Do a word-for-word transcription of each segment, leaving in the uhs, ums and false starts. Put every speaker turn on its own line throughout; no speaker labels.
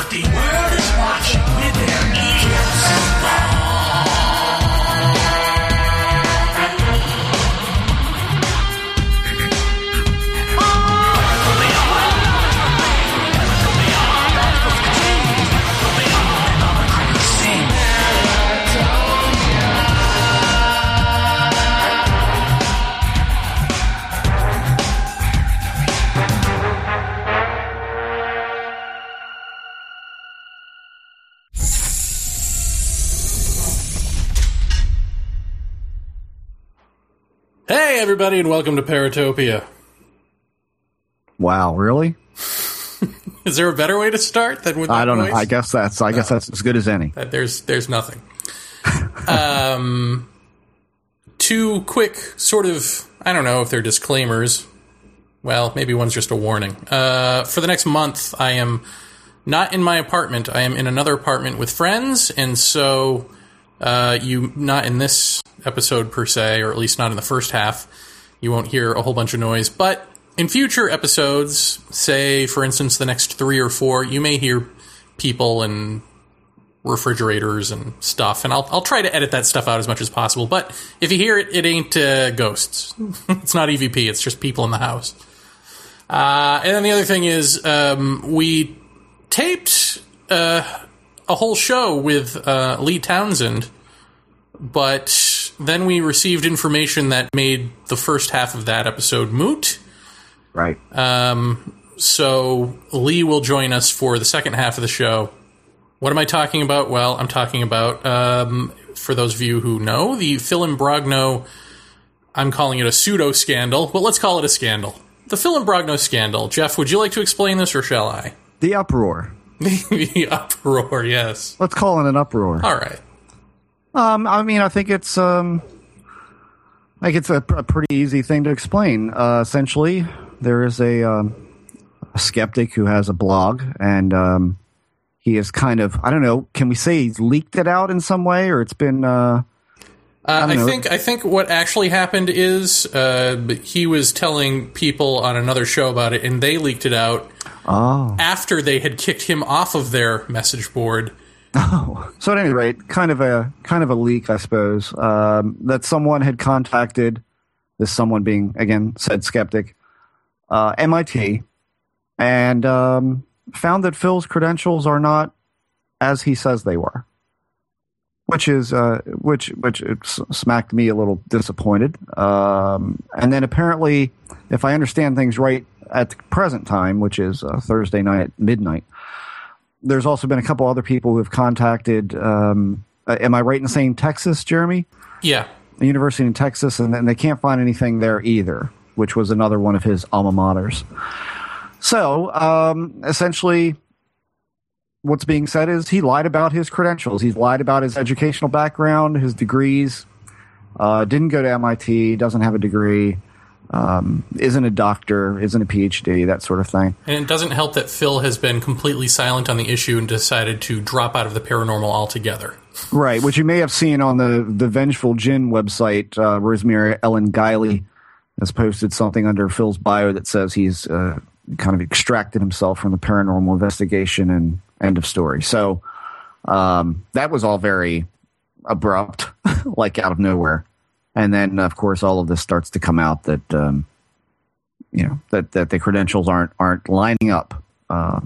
The world is watching with their ears.
Hey, everybody, and welcome to Paratopia.
Wow, really?
Is there a better way to start than with that
I don't
voice?
know. I guess that's I guess
No.
that's as good as any.
That there's there's nothing. um, two quick sort of, I don't know if they're disclaimers. Well, maybe one's just a warning. Uh, for the next month, I am not in my apartment. I am in another apartment with friends, and so uh, you not in this episode per se, or at least not in the first half, you won't hear a whole bunch of noise. But in future episodes, say, for instance, the next three or four, you may hear people and refrigerators and stuff, and I'll I'll try to edit that stuff out as much as possible. But if you hear it, it ain't uh, ghosts. It's not E V P. It's just people in the house. Uh, and then the other thing is, um, we taped uh, a whole show with uh, Lee Townsend, but then we received information that made the first half of that episode moot.
Right.
Um, so Lee will join us for the second half of the show. What am I talking about? Well, I'm talking about, um, for those of you who know, the Phil Imbrogno, I'm calling it a pseudo-scandal. Well, let's call it a scandal. The Phil Imbrogno scandal. Jeff, would you like to explain this, or shall I?
The uproar.
The uproar, yes.
Let's call it an uproar.
All right.
Um, I mean, I think it's um, like it's a, a pretty easy thing to explain. Uh, essentially, there is a, um, a skeptic who has a blog, and um, he is kind of, I don't know, can we say he's leaked it out in some way, or it's been? Uh,
Uh,
I,
I
know.
think I think what actually happened is uh, he was telling people on another show about it, and they leaked it out
oh.
after they had kicked him off of their message board.
Oh, so at any rate, kind of a kind of a leak, I suppose, um, that someone had contacted this someone being again said skeptic, uh, M I T, and um, found that Phil's credentials are not as he says they were, which is uh, which which it s- smacked me a little disappointed. Um, and then apparently, if I understand things right, at the present time, which is uh, Thursday night at midnight. There's also been a couple other people who have contacted, um, uh, am I right in saying Texas, Jeremy?
Yeah.
A university in Texas, and then they can't find anything there either, which was another one of his alma maters. So, um, essentially, what's being said is he lied about his credentials. He's lied about his educational background, his degrees, uh, didn't go to M I T, doesn't have a degree, um, isn't a doctor, isn't a P H D, that sort of thing.
And it doesn't help that Phil has been completely silent on the issue and decided to drop out of the paranormal altogether.
Right, which you may have seen on the, the Vengeful Jinn website. uh, Rosemary Ellen Guiley has posted something under Phil's bio that says he's uh, kind of extracted himself from the paranormal investigation, and end of story. So um, that was all very abrupt, like out of nowhere. And then, of course, all of this starts to come out that um, you know that, that the credentials aren't aren't lining up. Uh,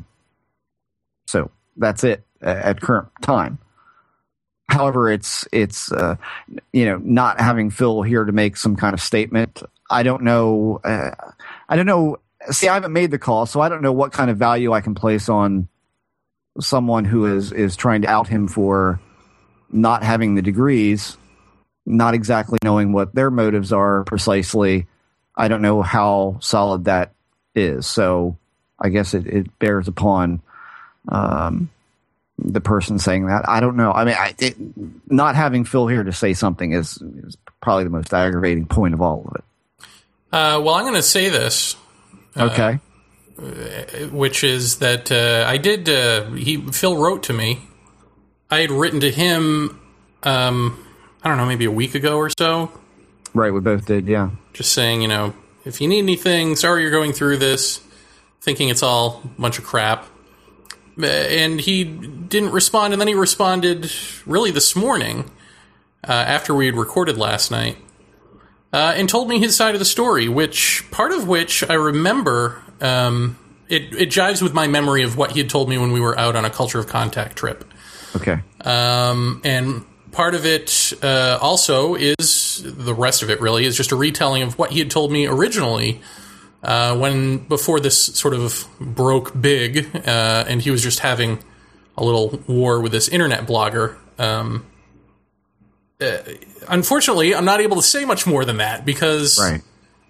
so that's it at current time. However, it's it's uh, you know not having Phil here to make some kind of statement. I don't know. Uh, I don't know. See, I haven't made the call, so I don't know what kind of value I can place on someone who is is trying to out him for not having the degrees, not exactly knowing what their motives are precisely. I don't know how solid that is. So I guess it, it bears upon um, the person saying that. I don't know. I mean, I, it, not having Phil here to say something is, is probably the most aggravating point of all of it.
Uh, well, I'm going to say this.
Okay.
Uh, which is that uh, I did. Uh, he Phil wrote to me. I had written to him. Um, I don't know, maybe a week ago or so.
Right, we both did. Yeah.
Just saying, you know, if you need anything, sorry you're going through this, thinking it's all a bunch of crap. and he didn't respond, and then he responded really this morning uh, after we had recorded last night, uh, and told me his side of the story, which part of which I remember. Um, it, it jives with my memory of what he had told me when we were out on a Culture of Contact trip.
Okay.
Um, and part of it uh, also is, the rest of it really, is just a retelling of what he had told me originally uh, when, before this sort of broke big, uh, and he was just having a little war with this internet blogger. Um, uh, unfortunately, I'm not able to say much more than that because,
right.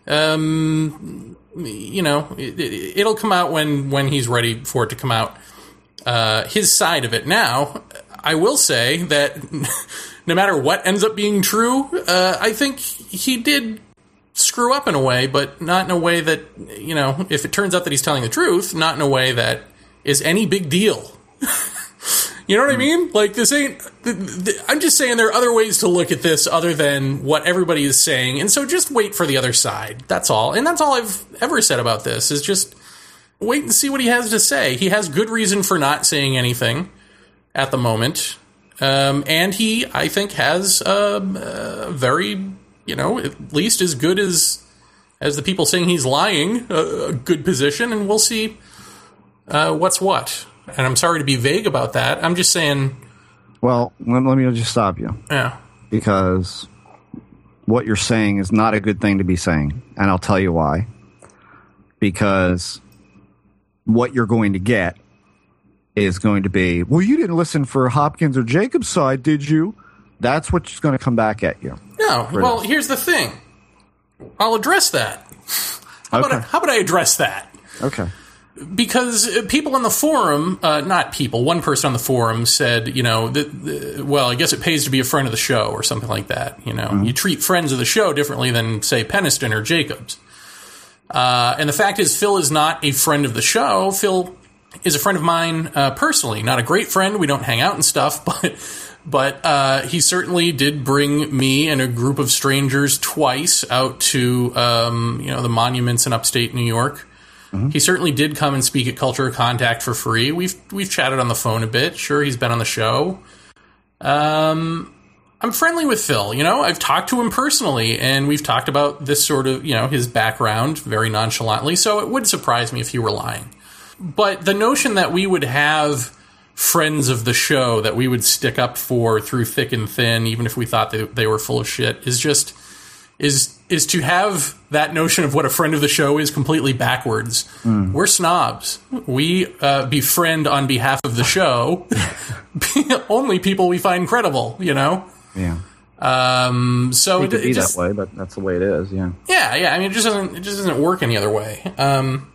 um, you know, it, it, it'll come out when, when he's ready for it to come out. Uh, his side of it. Now, I will say that no matter what ends up being true, uh, I think he did screw up in a way, but not in a way that, you know, if it turns out that he's telling the truth, not in a way that is any big deal. You know what I mean? Like, this ain't... Th- th- I'm just saying there are other ways to look at this other than what everybody is saying, and so just wait for the other side. That's all. And that's all I've ever said about this, is just wait and see what he has to say. He has good reason for not saying anything at the moment. Um, and he, I think, has a, a very, you know, at least as good as as the people saying he's lying, a, a good position, and we'll see uh, what's what. And I'm sorry to be vague about that. I'm just saying...
Well, let, let me just stop you.
Yeah.
Because what you're saying is not a good thing to be saying. And I'll tell you why. Because what you're going to get is going to be, well, you didn't listen for Hopkins or Jacob's side, did you? That's what's going to come back at you.
No. Well, here's the thing. I'll address that. How,
okay.
about, how about I address that?
Okay.
Because people on the forum, uh, not people, one person on the forum said, you know, that, uh, well, I guess it pays to be a friend of the show or something like that. You know, mm-hmm. You treat friends of the show differently than, say, Peniston or Jacobs. Uh, and the fact is, Phil is not a friend of the show. Phil is a friend of mine uh, personally. Not a great friend. We don't hang out and stuff, but but uh, he certainly did bring me and a group of strangers twice out to um, you know the monuments in upstate New York. Mm-hmm. He certainly did come and speak at Culture of Contact for free. We've we've chatted on the phone a bit. Sure, he's been on the show. Um, I'm friendly with Phil. You know, I've talked to him personally, and we've talked about this sort of, you know, his background very nonchalantly. So it would surprise me if he were lying. But the notion that we would have friends of the show that we would stick up for through thick and thin, even if we thought they, they were full of shit, is just is is to have that notion of what a friend of the show is completely backwards. Mm. We're snobs. We uh, befriend on behalf of the show only people we find credible, you know?
Yeah.
Um, so
it, it be
just,
that way, but that's the way it is, yeah.
Yeah, yeah. I mean, it just doesn't, it just doesn't work any other way. Um,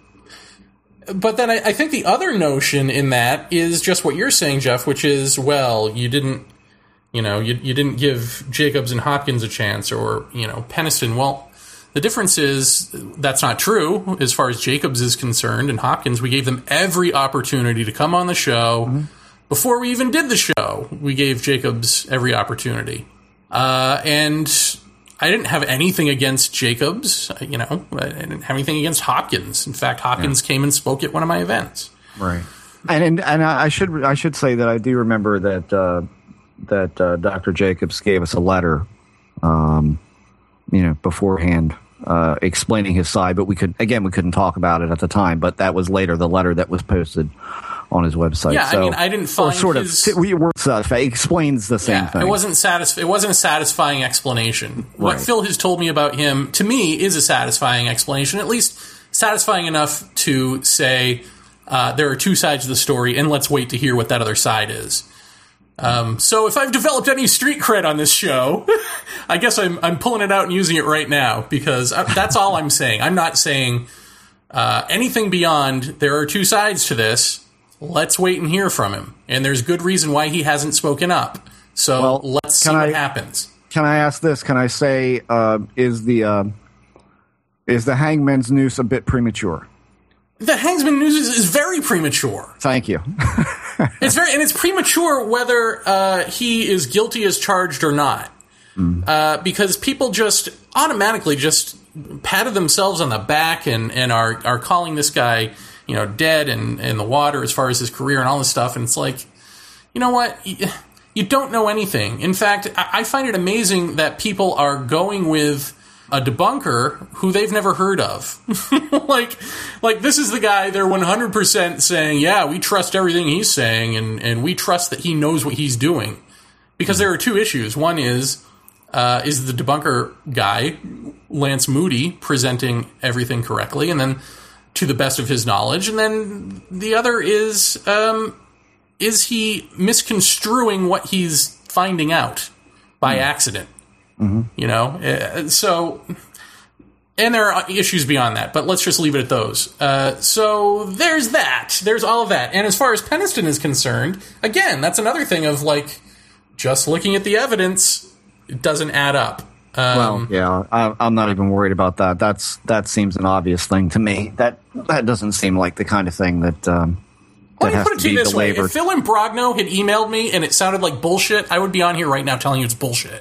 but then I, I think the other notion in that is just what you're saying, Jeff, which is, well, you didn't, you know, you, you didn't give Jacobs and Hopkins a chance, or, you know, Peniston. Well, the difference is that's not true as far as Jacobs is concerned, and Hopkins, we gave them every opportunity to come on the show. Mm-hmm. Before we even did the show, we gave Jacobs every opportunity. Uh, and I didn't have anything against Jacobs, you know, I didn't have anything against Hopkins. In fact, Hopkins yeah. came and spoke at one of my events.
Right. And and, and I should I should say that I do remember that uh, that uh, Doctor Jacobs gave us a letter, um, you know, beforehand, uh, explaining his side, but we could again we couldn't talk about it at the time. But that was later the letter that was posted on his website.
Yeah,
so,
I mean, I didn't find
sort
his...
of, we were, uh, it explains the same
yeah,
thing.
It wasn't, satisf- it wasn't a satisfying explanation. What
right.
Phil has told me about him, to me, is a satisfying explanation, at least satisfying enough to say uh, there are two sides of the story, and let's wait to hear what that other side is. Um, so if I've developed any street cred on this show, I guess I'm, I'm pulling it out and using it right now, because I, that's all I'm saying. I'm not saying uh, anything beyond there are two sides to this. Let's wait and hear from him. And there's good reason why he hasn't spoken up. So well, let's see
I,
what happens.
Can I ask this? Can I say, uh, is the uh, is the Hangman's noose a bit premature?
The Hangman's noose is, is very premature.
Thank you.
It's very, and it's premature whether uh, he is guilty as charged or not. Mm. Uh, because people just automatically just patted themselves on the back and, and are, are calling this guy you know, dead and in the water as far as his career and all this stuff. And it's like, you know what? You don't know anything. In fact, I find it amazing that people are going with a debunker who they've never heard of. like, like this is the guy they're one hundred percent saying, yeah, we trust everything he's saying, and, and we trust that he knows what he's doing. Because there are two issues. One is, uh, is the debunker guy, Lance Moody, presenting everything correctly, and then to the best of his knowledge. And then the other is, um, is he misconstruing what he's finding out by mm. accident? Mm-hmm. You know? So, and there are issues beyond that, but let's just leave it at those. Uh, so there's that. There's all of that. And as far as Peniston is concerned, again, that's another thing of, like, just looking at the evidence, it doesn't add up. Um,
well, yeah, I, I'm not even worried about that. That's that seems an obvious thing to me. That that doesn't seem like the kind of thing that um, that
Let me
has
put it
to
to you
be
this way:
delivered.
if Phil Imbrogno had emailed me and it sounded like bullshit, I would be on here right now telling you it's bullshit.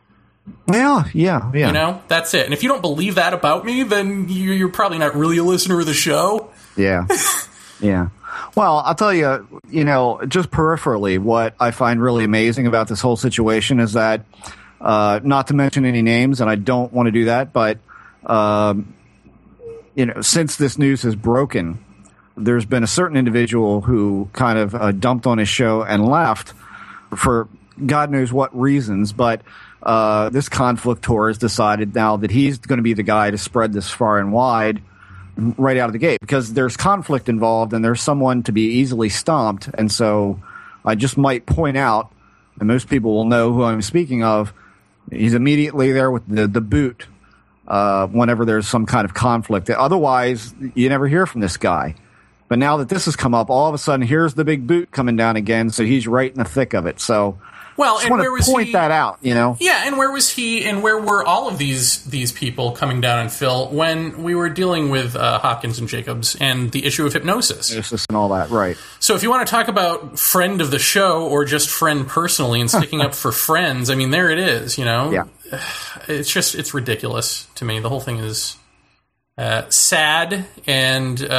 Yeah, yeah, yeah.
You know, that's it. And if you don't believe that about me, then you, you're probably not really a listener of the show.
Yeah, yeah. Well, I'll tell you, you know, just peripherally, what I find really amazing about this whole situation is that, uh, not to mention any names, and I don't want to do that, but, um, you know, since this news has broken, there's been a certain individual who kind of uh, dumped on his show and left for God knows what reasons, but uh, this conflictor has decided now that he's going to be the guy to spread this far and wide right out of the gate, because there's conflict involved and there's someone to be easily stomped. And so I just might point out, and most people will know who I'm speaking of, he's immediately there with the, the boot uh, whenever there's some kind of conflict. Otherwise, you never hear from this guy. But now that this has come up, all of a sudden, here's the big boot coming down again, so he's right in the thick of it. So
well,
just
and
want
where was
to point
he,
that out, you know?
Yeah, and where was he, and where were all of these these people coming down on Phil when we were dealing with uh, Hopkins and Jacobs and the issue of hypnosis?
Hypnosis and all that, right.
So if you want to talk about friend of the show or just friend personally and sticking up for friends, I mean, there it is, you know?
Yeah.
It's just, it's ridiculous to me. The whole thing is uh, sad, and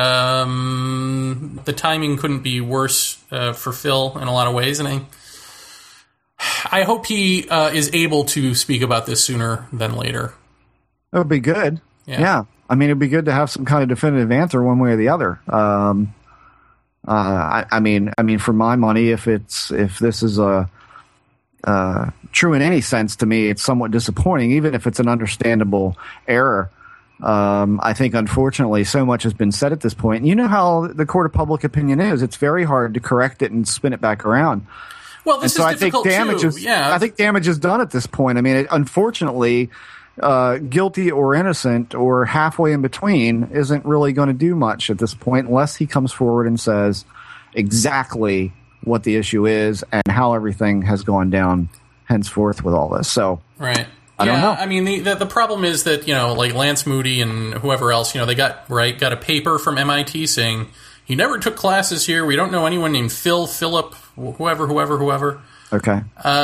um, the timing couldn't be worse uh, for Phil in a lot of ways, and I... I hope he uh, is able to speak about this sooner than later.
That would be good. Yeah. yeah. I mean, it'd be good to have some kind of definitive answer one way or the other. Um, uh, I, I mean, I mean, for my money, if it's if this is a uh, true in any sense, to me, it's somewhat disappointing, even if it's an understandable error. Um, I think, unfortunately, so much has been said at this point. And you know how the court of public opinion is. It's very hard to correct it and spin it back around.
Well, this
and so
is difficult
I think damage
too.
is,
yeah.
I think damage is done at this point. I mean, it, unfortunately, uh, guilty or innocent or halfway in between isn't really going to do much at this point unless he comes forward and says exactly what the issue is and how everything has gone down henceforth with all this. So,
right.
I
yeah,
don't know.
I mean, the, the the problem is that, you know, like Lance Moody and whoever else, you know, they got right got a paper from M I T saying he never took classes here. We don't know anyone named Phil, Philip, whoever, whoever, whoever.
Okay.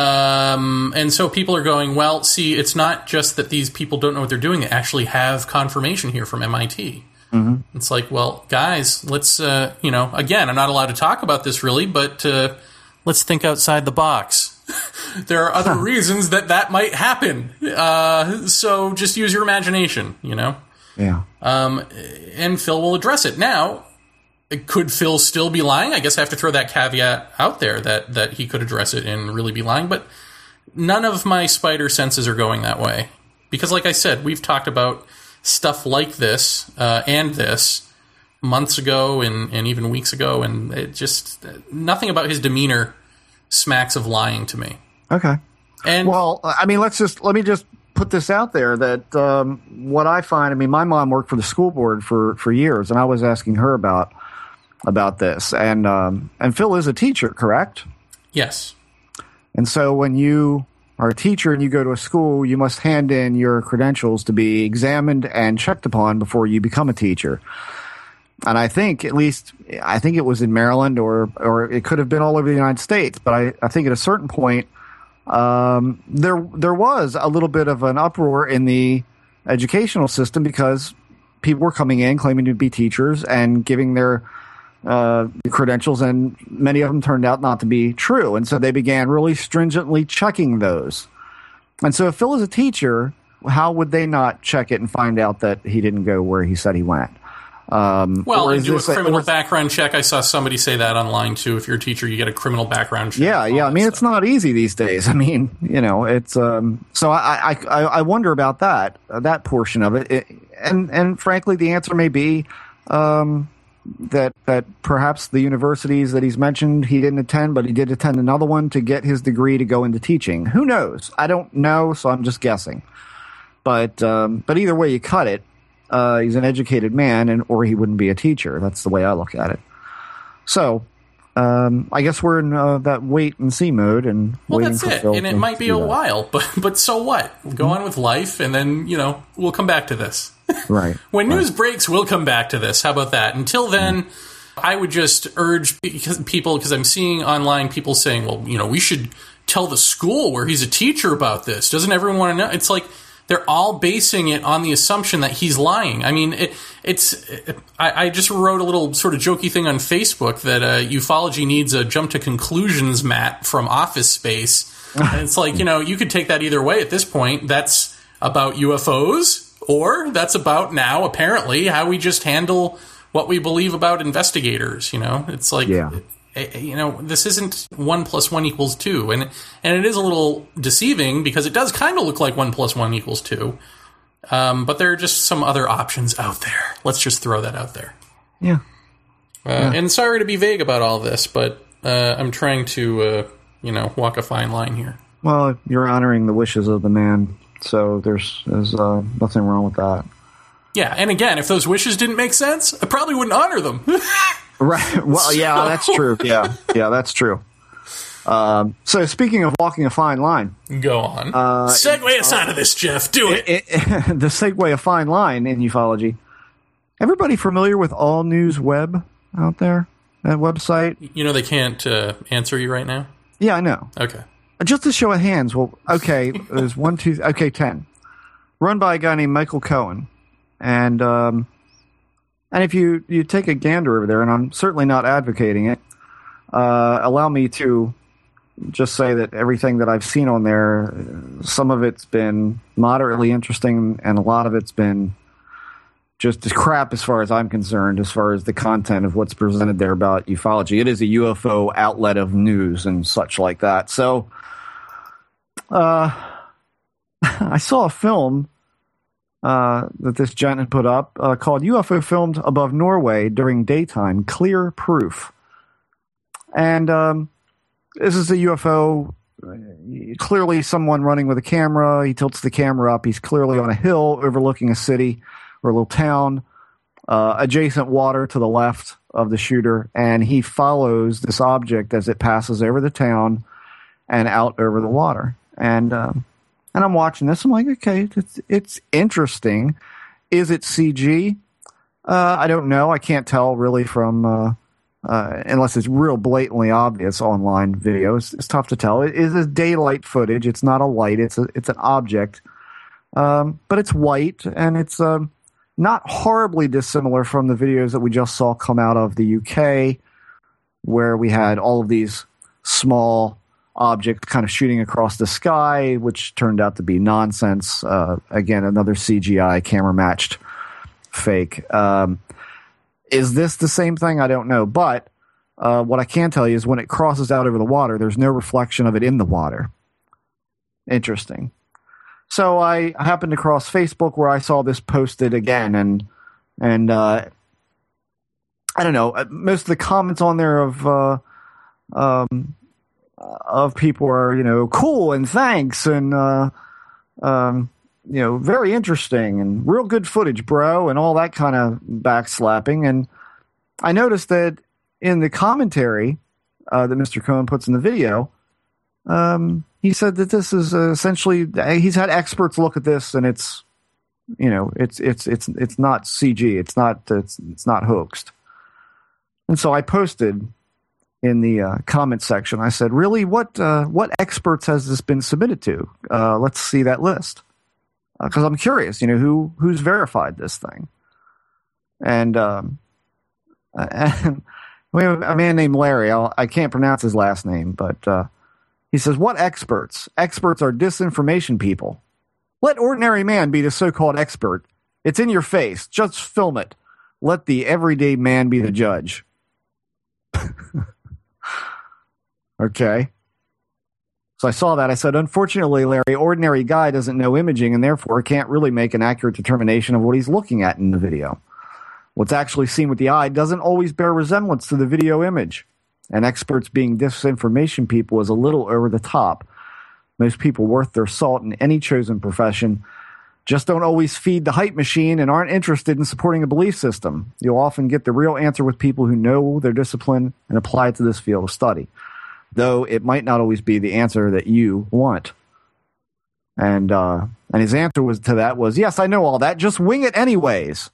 Um, and so people are going, well, see, it's not just that these people don't know what they're doing. They actually have confirmation here from M I T. Mm-hmm. It's like, well, guys, let's, uh, you know, again, I'm not allowed to talk about this really, but uh, let's think outside the box. There are other reasons that that might happen. Uh, so just use your imagination, you know?
Yeah.
Um, and Phil will address it. Now, could Phil still be lying? I guess I have to throw that caveat out there that, that he could address it and really be lying, but none of my spider senses are going that way. Because like I said, we've talked about stuff like this uh, and this months ago and, and even weeks ago, and it just, nothing about his demeanor smacks of lying to me.
Okay.
And
well, I mean, let's just, let me just put this out there that um, what I find, I mean, my mom worked for the school board for, for years, and I was asking her about about this. And um, and Phil is a teacher, correct?
Yes.
And so when you are a teacher and you go to a school, you must hand in your credentials to be examined and checked upon before you become a teacher. And I think, at least, I think it was in Maryland, or or it could have been all over the United States, but I, I think at a certain point, um, there there was a little bit of an uproar in the educational system because people were coming in claiming to be teachers and giving their uh, credentials, and many of them turned out not to be true. And so they began really stringently checking those. And so if Phil is a teacher, how would they not check it and find out that he didn't go where he said he went? Um,
well, and do a
this,
criminal
or,
background check. I saw somebody say that online, too. If you're a teacher, you get a criminal background check.
Yeah, yeah. I mean,
stuff.
It's not easy these days. I mean, you know, it's um, so I, I, I, I wonder about that, uh, that portion of it. it. And, and frankly, the answer may be um, that, that perhaps the universities that he's mentioned he didn't attend, but he did attend another one to get his degree to go into teaching. Who knows? I don't know, so I'm just guessing. But um, but either way you cut it, Uh, he's an educated man, and or he wouldn't be a teacher. That's the way I look at it. So, um, I guess we're in uh, that wait and see mode, and
well,
waiting
that's
for
it.
Phil
And it
to
might be
do
a
that.
while, but but so what? We'll go on with life, and then you know we'll come back to this.
Right.
When
right.
news breaks, we'll come back to this. How about that? Until then, mm-hmm. I would just urge because people, because I'm seeing online people saying, well, you know, we should tell the school where he's a teacher about this. Doesn't everyone want to know? It's like. They're all basing it on the assumption that he's lying. I mean, it, it's. It, I, I just wrote a little sort of jokey thing on Facebook that uh, ufology needs a jump to conclusions mat from Office Space. And it's like, you know, you could take that either way at this point. That's about U F Os, or that's about now, apparently, how we just handle what we believe about investigators. You know, it's like.
Yeah.
You know, this isn't one plus one equals two, and and it is a little deceiving because it does kind of look like one plus one equals two, um, but there are just some other options out there. Let's just throw that out there.
Yeah.
Uh,
yeah.
And sorry to be vague about all this, but uh, I'm trying to, uh, you know, walk a fine line here.
Well, you're honoring the wishes of the man, so there's there's uh, nothing wrong with that.
Yeah, and again, if those wishes didn't make sense, I probably wouldn't honor them.
Right. Well, yeah, that's true. Yeah, yeah, that's true. Um, so, speaking of walking a fine line,
go on.
Uh,
Segue us uh, out of this, Jeff. Do it.
it, it the segue a fine line in ufology. Everybody familiar with All News Web out there? That website.
You know they can't uh, answer you right now.
Yeah, I know.
Okay.
Just a show of hands. Well, okay, there's one, two, okay, ten. Run by a guy named Michael Cohen, and. Um, And if you, you take a gander over there, and I'm certainly not advocating it, uh, allow me to just say that everything that I've seen on there, some of it's been moderately interesting, and a lot of it's been just crap as far as I'm concerned, as far as the content of what's presented there about ufology. It is a U F O outlet of news and such like that. So uh, I saw a film Uh, that this gent had put up uh, called U F O Filmed Above Norway During Daytime, Clear Proof. And um, this is a U F O, clearly someone running with a camera. He tilts the camera up. He's clearly on a hill overlooking a city or a little town, uh, adjacent water to the left of the shooter. And he follows this object as it passes over the town and out over the water. And... Um, And I'm watching this. I'm like, okay, it's, it's interesting. Is it C G? Uh, I don't know. I can't tell really from, uh, uh, unless it's real blatantly obvious online videos. It's tough to tell. It is daylight footage. It's not a light. It's a, it's an object. Um, but it's white, and it's um, not horribly dissimilar from the videos that we just saw come out of the U K, where we had all of these small object kind of shooting across the sky, which turned out to be nonsense. Uh, again, another C G I camera matched fake. Um, is this the same thing? I don't know. But uh, what I can tell you is when it crosses out over the water, there's no reflection of it in the water. Interesting. So I happened to cross Facebook where I saw this posted again, and and uh, I don't know. Most of the comments on there of uh, um, of people are, you know, cool and thanks and, uh, um, you know, very interesting and real good footage, bro, and all that kind of backslapping. And I noticed that in the commentary uh, that Mister Cohen puts in the video, um, he said that this is uh, essentially, he's had experts look at this, and it's, you know, it's it's it's it's not C G, it's not it's it's not hoaxed. And so I posted in the uh, comment section, I said, really, what uh, what experts has this been submitted to? Uh, let's see that list. Because uh, I'm curious, you know, who who's verified this thing. And, um, and we have a man named Larry. I'll, I can't pronounce his last name, but uh, he says, what experts? Experts are disinformation people. Let ordinary man be the so-called expert. It's in your face. Just film it. Let the everyday man be the judge. Okay. So I saw that. I said, unfortunately, Larry, ordinary guy doesn't know imaging and therefore can't really make an accurate determination of what he's looking at in the video. What's actually seen with the eye doesn't always bear resemblance to the video image. And experts being disinformation people is a little over the top. Most people worth their salt in any chosen profession just don't always feed the hype machine and aren't interested in supporting a belief system. You'll often get the real answer with people who know their discipline and apply it to this field of study, though it might not always be the answer that you want. And uh, and his answer was to that was, yes, I know all that. Just wing it anyways.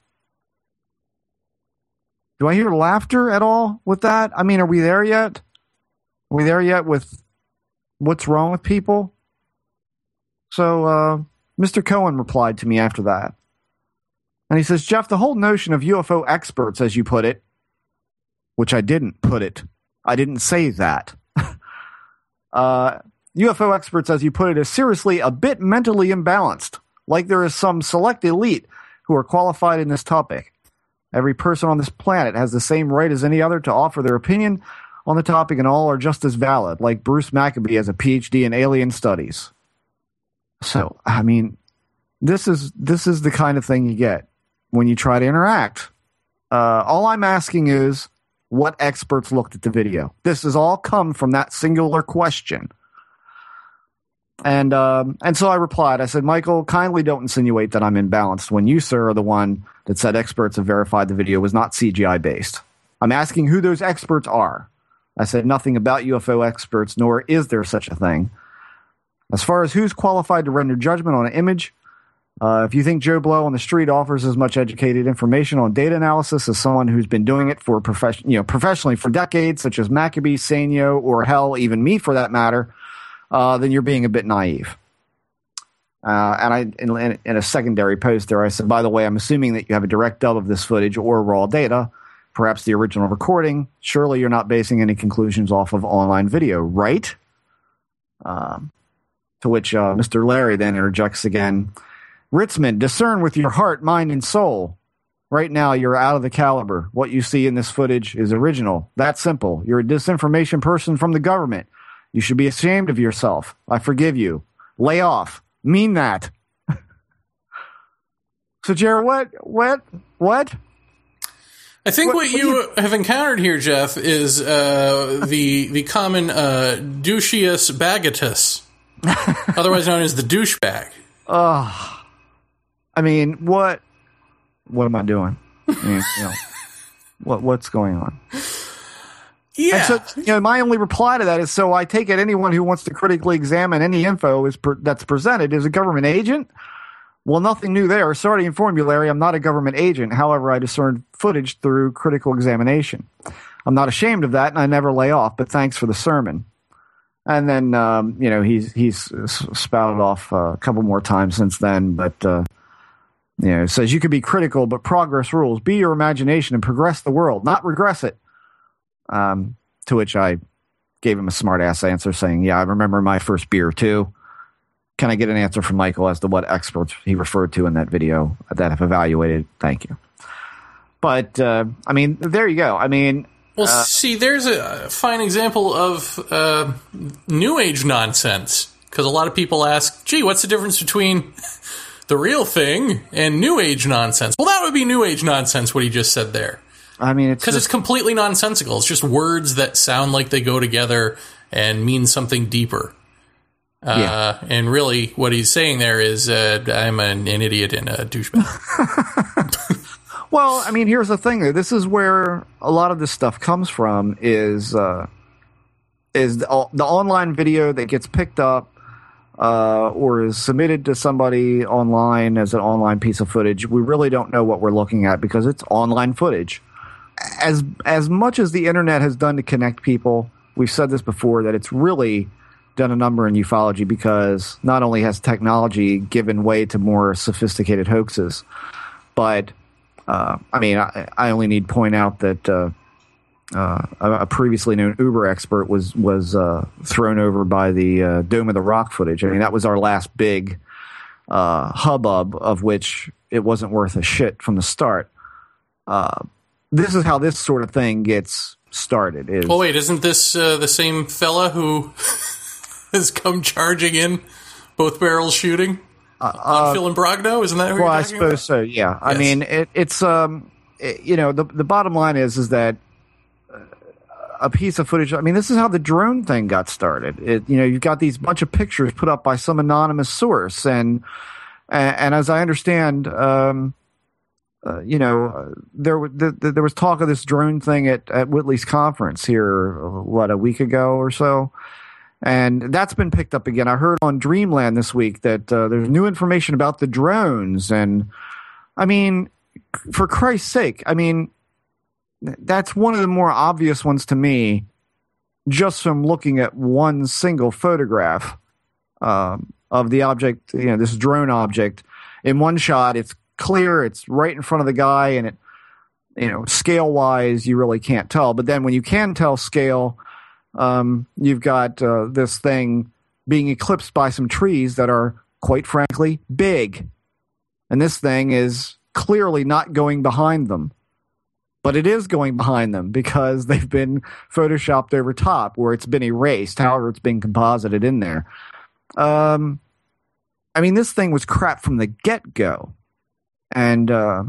Do I hear laughter at all with that? I mean, are we there yet? Are we there yet with what's wrong with people? So uh, Mister Cohen replied to me after that. And he says, Jeff, the whole notion of U F O experts, as you put it, which I didn't put it. I didn't say that. uh, U F O experts, as you put it, is seriously a bit mentally imbalanced. Like there is some select elite who are qualified in this topic. Every person on this planet has the same right as any other to offer their opinion on the topic, and all are just as valid, like Bruce Maccabee has a P H D in alien studies. So, I mean, this is this is the kind of thing you get when you try to interact. Uh, all I'm asking is what experts looked at the video. This has all come from that singular question. And um, and so I replied. I said, Michael, kindly don't insinuate that I'm imbalanced when you, sir, are the one that said experts have verified the video was not C G I-based. I'm asking who those experts are. I said nothing about U F O experts, nor is there such a thing. As far as who's qualified to render judgment on an image, uh, if you think Joe Blow on the street offers as much educated information on data analysis as someone who's been doing it for profession, you know, professionally for decades, such as Maccabee, Sanyo, or hell, even me for that matter, Uh, then you're being a bit naive. Uh, and I, in, in a secondary post there, I said, by the way, I'm assuming that you have a direct dub of this footage or raw data, perhaps the original recording. Surely you're not basing any conclusions off of online video, right? Um, to which uh, Mister Larry then interjects again, Ritzman, discern with your heart, mind, and soul. Right now, you're out of the caliber. What you see in this footage is original. That's simple. You're a disinformation person from the government. You should be ashamed of yourself. I forgive you. Lay off. Mean that. So, Jared, what, what, what?
I think what,
what, what
you,
you
have encountered here, Jeff, is uh, the the common uh, douchius bagatus, otherwise known as the douchebag.
Oh, I mean, what? What am I doing? I mean, you know, what what's going on?
Yeah.
And so, you know, my only reply to that is, so I take it anyone who wants to critically examine any info is per, that's presented is a government agent? Well, nothing new there. Sorry to inform you, Larry, I'm not a government agent. However, I discern footage through critical examination. I'm not ashamed of that, and I never lay off, but thanks for the sermon. And then, um, you know, he's he's spouted off uh, a couple more times since then, but, uh, you know, says you can be critical, but progress rules. Be your imagination and progress the world, not regress it. Um, to which I gave him a smart-ass answer saying, yeah, I remember my first beer, too. Can I get an answer from Michael as to what experts he referred to in that video that have evaluated? Thank you. But, uh, I mean, there you go. I mean...
Well,
uh,
see, there's a fine example of uh, New Age nonsense. Because a lot of people ask, gee, what's the difference between the real thing and New Age nonsense? Well, that would be New Age nonsense, what he just said there.
I mean, it's
because it's completely nonsensical. It's just words that sound like they go together and mean something deeper. Uh, yeah. And really, what he's saying there is, uh, I'm an, an idiot and a douchebag.
Well, I mean, here's the thing. Though. This is where a lot of this stuff comes from. Is uh, is the, the online video that gets picked up uh, or is submitted to somebody online as an online piece of footage? We really don't know what we're looking at because it's online footage. As as much as the internet has done to connect people, we've said this before, that it's really done a number in ufology because not only has technology given way to more sophisticated hoaxes, but Uh, I mean, I, I only need to point out that uh, uh, a, a previously known Uber expert was was uh, thrown over by the uh, Dome of the Rock footage. I mean, that was our last big uh, hubbub, of which it wasn't worth a shit from the start. Uh, this is how this sort of thing gets started. Is,
well, wait, isn't this uh, the same fella who has come charging in, both barrels shooting?
Uh,
on Phil and Brogdon, isn't that who
well,
you're
I
talking
suppose
about?
so. Yeah, I
Yes.
mean, it, it's um, it, you know, the the bottom line is is that a piece of footage. I mean, this is how the drone thing got started. It, you know, you've got these bunch of pictures put up by some anonymous source, and and, and as I understand, um, uh, you know, there the, the, there was talk of this drone thing at at Whitley's conference here, what, a week ago or so. And that's been picked up again. I heard on Dreamland this week that uh, there's new information about the drones. And, I mean, for Christ's sake, I mean, that's one of the more obvious ones to me, just from looking at one single photograph um, of the object, you know, this drone object. In one shot, it's clear, it's right in front of the guy, and it, you know, scale-wise, you really can't tell. But then when you can tell scale, Um, you've got uh, this thing being eclipsed by some trees that are, quite frankly, big. And this thing is clearly not going behind them. But it is going behind them because they've been photoshopped over top where it's been erased, however it's been composited in there. Um, I mean, this thing was crap from the get-go. And... Uh,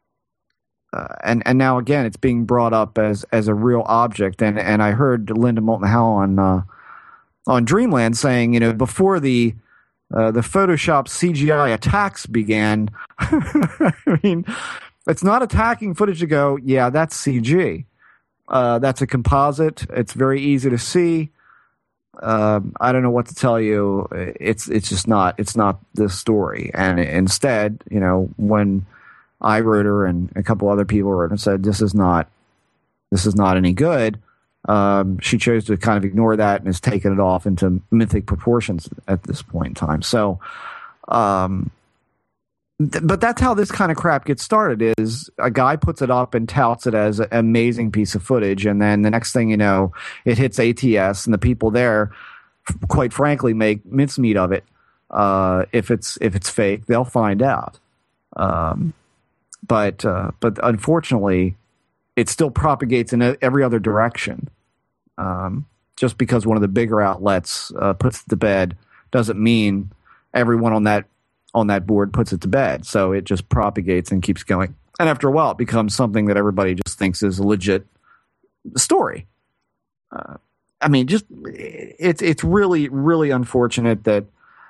Uh, and and now again, it's being brought up as as a real object. And and I heard Linda Moulton Howe on uh, on Dreamland saying, you know, before the uh, the Photoshop C G I attacks began, I mean, it's not attacking footage to go, yeah, that's C G. Uh, that's a composite. It's very easy to see. Uh, I don't know what to tell you. It's it's just not. It's not this story. And instead, you know, when I wrote her and a couple other people wrote and said, this is not, this is not any good. Um, she chose to kind of ignore that and has taken it off into mythic proportions at this point in time. So, um, th- but that's how this kind of crap gets started, is a guy puts it up and touts it as an amazing piece of footage. And then the next thing you know, it hits A T S and the people there, quite frankly, make mincemeat of it. Uh, if it's, if it's fake, they'll find out. Um, But uh, but unfortunately, it still propagates in every other direction. Um, just because one of the bigger outlets uh, puts it to bed doesn't mean everyone on that on that board puts it to bed. So it just propagates and keeps going. And after a while, it becomes something that everybody just thinks is a legit story. Uh, I mean, just it's it's really really unfortunate that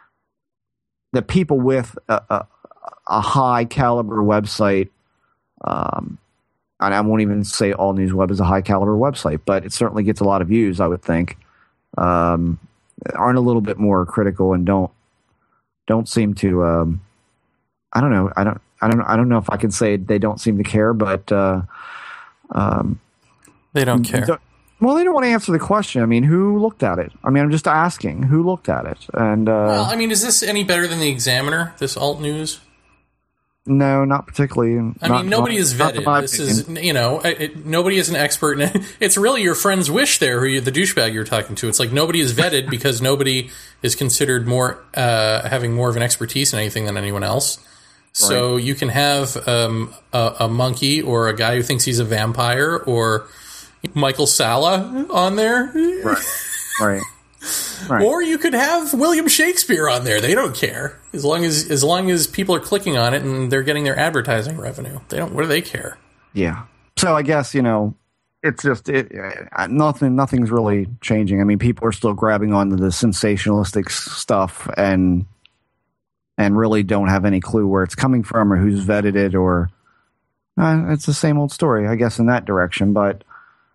that people with a, a a high caliber website, um, and I won't even say All News Web is a high caliber website, but it certainly gets a lot of views, I would think, um, aren't a little bit more critical and don't, don't seem to, um, I don't know. I don't, I don't, I don't know if I can say they don't seem to care, but, uh, um,
they don't care.
Don't, well, they don't want to answer the question. I mean, who looked at it? I mean, I'm just asking who looked at it. And, uh,
well, I mean, is this any better than the Examiner, this alt news?
No, not particularly.
I
not,
mean, nobody
not,
is vetted. This opinion. is, you know, it, it, nobody is an expert. In it. It's really your friend's Wish there, who you, the douchebag you're talking to. It's like nobody is vetted because nobody is considered more uh, having more of an expertise in anything than anyone else. So right. You can have um, a, a monkey or a guy who thinks he's a vampire or Michael Sala on there.
Right. Right. Right.
Or you could have William Shakespeare on there. They don't care. As long as as long as people are clicking on it and they're getting their advertising revenue. They don't what do they care?
Yeah. So I guess, you know, it's just it, uh, nothing nothing's really changing. I mean, people are still grabbing onto the sensationalistic stuff and and really don't have any clue where it's coming from or who's vetted it or uh, it's the same old story, I guess, in that direction, but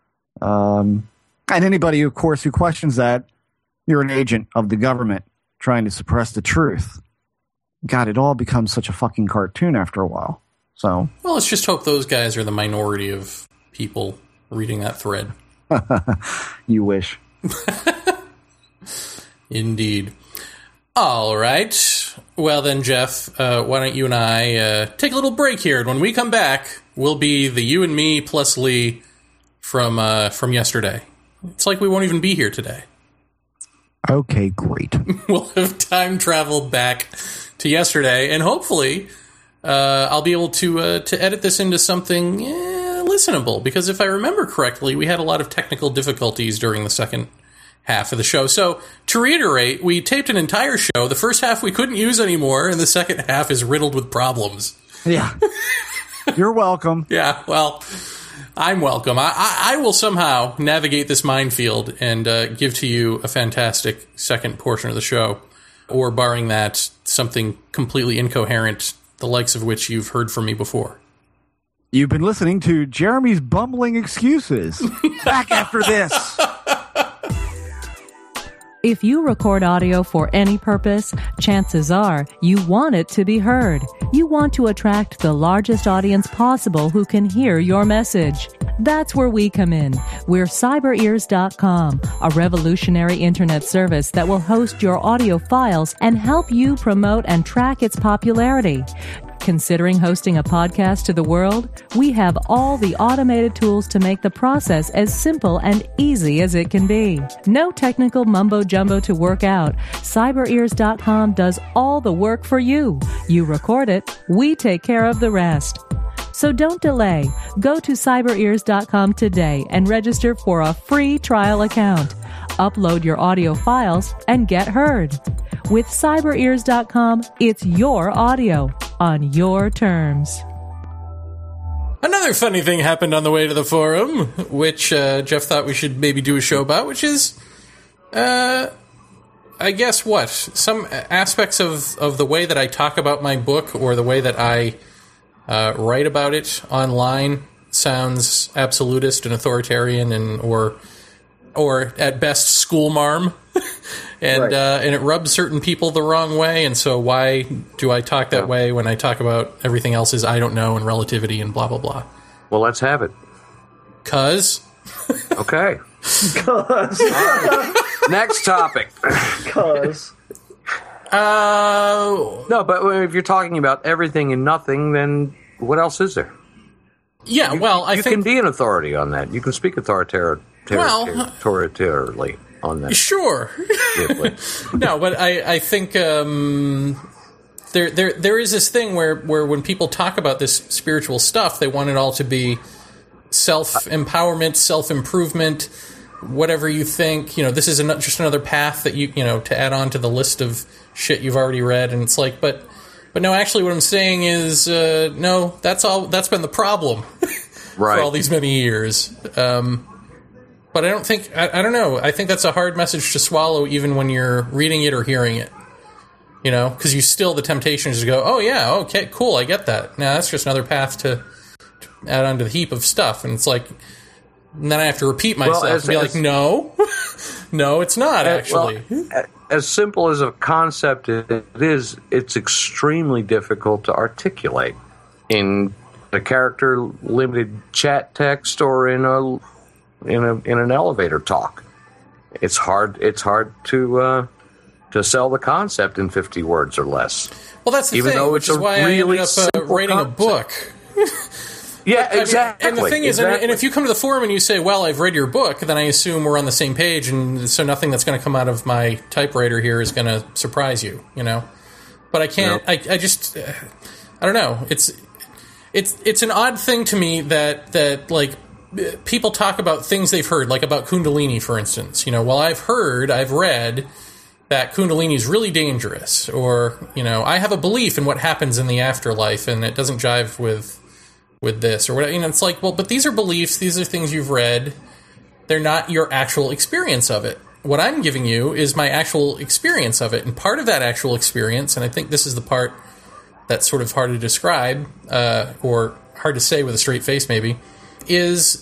um and anybody, of course, who questions that, you're an agent of the government trying to suppress the truth. God, it all becomes such a fucking cartoon after a while. So,
well, let's just hope those guys are the minority of people reading that thread.
You wish.
Indeed. All right. Well then, Jeff, uh, why don't you and I uh, take a little break here, and when we come back, we'll be the you and me plus Lee from uh, from yesterday. It's like we won't even be here today.
Okay, great.
We'll have time traveled back to yesterday, and hopefully uh, I'll be able to uh, to edit this into something eh, listenable, because if I remember correctly, we had a lot of technical difficulties during the second half of the show. So, to reiterate, we taped an entire show. The first half we couldn't use anymore, and the second half is riddled with problems.
Yeah. You're welcome.
Yeah, well, I'm welcome. I, I, I will somehow navigate this minefield and uh, give to you a fantastic second portion of the show. Or, barring that, something completely incoherent, the likes of which you've heard from me before.
You've been listening to Jeremy's bumbling excuses. Back after this.
If you record audio for any purpose, chances are you want it to be heard. You want to attract the largest audience possible who can hear your message. That's where we come in. We're cyber ears dot com, a revolutionary internet service that will host your audio files and help you promote and track its popularity. Considering hosting a podcast to the world? We have all the automated tools to make the process as simple and easy as it can be. No technical mumbo-jumbo to work out. cyber ears dot com does all the work for you. You record it, we take care of the rest. So don't delay. Go to cyber ears dot com today and register for a free trial account. Upload your audio files and get heard. With cyber ears dot com, it's your audio on your terms.
Another funny thing happened on the way to the forum, which uh, Jeff thought we should maybe do a show about, which is, uh, I guess what? Some aspects of, of the way that I talk about my book or the way that I uh, write about it online sounds absolutist and authoritarian and or or at best schoolmarm. And
right.
uh, and it rubs certain people the wrong way, and so why do I talk that
yeah.
way when I talk about everything else is I don't know and relativity and blah, blah, blah?
Well, let's have it.
Cuz?
Okay.
Cuz.
Right. Next topic.
Cuz.
Uh,
no, but if you're talking about everything and nothing, then what else is there?
Yeah,
you,
well, I
you
think...
You can be an authority on that. You can speak authoritar- ter-
well,
authoritatively on that.
Sure. No, but I, I think um, there there there is this thing where, where when people talk about this spiritual stuff, they want it all to be self-empowerment, self-improvement, whatever you think. You know, this is an, just another path that you, you know, to add on to the list of shit you've already read. And it's like, but but no, actually what I'm saying is, uh, no, that's all. That's been the problem
right.
for all these many years. Um But I don't think, I, I don't know, I think that's a hard message to swallow even when you're reading it or hearing it. You know, because you still, the temptation is to go, oh yeah, okay, cool, I get that. Now that's just another path to, to add onto the heap of stuff. And it's like, and then I have to repeat myself
well, as,
and be
as,
like, no, no, it's not actually.
Well, as simple as a concept it is, it's extremely difficult to articulate in a character-limited chat text or in a... in a in an elevator talk. It's hard it's hard to uh, to sell the concept in fifty words or less.
Well, that's the
Even
thing,
though
which
it's
is why
really
I ended up uh, writing
concept.
a book.
Yeah,
but,
exactly.
I mean, and the thing is,
exactly.
and if you come to the forum and you say, well, I've read your book, then I assume we're on the same page, and so nothing that's going to come out of my typewriter here is going to surprise you, you know? But I can't,
no.
I, I just, uh, I don't know. It's, it's, it's an odd thing to me that, that, like, people talk about things they've heard, like about Kundalini, for instance. You know, well, I've heard, I've read that Kundalini is really dangerous, or, you know, I have a belief in what happens in the afterlife, and it doesn't jive with with this, or whatever. You know, it's like, well, but these are beliefs, these are things you've read, they're not your actual experience of it. What I'm giving you is my actual experience of it, and part of that actual experience, and I think this is the part that's sort of hard to describe, uh, or hard to say with a straight face, maybe, is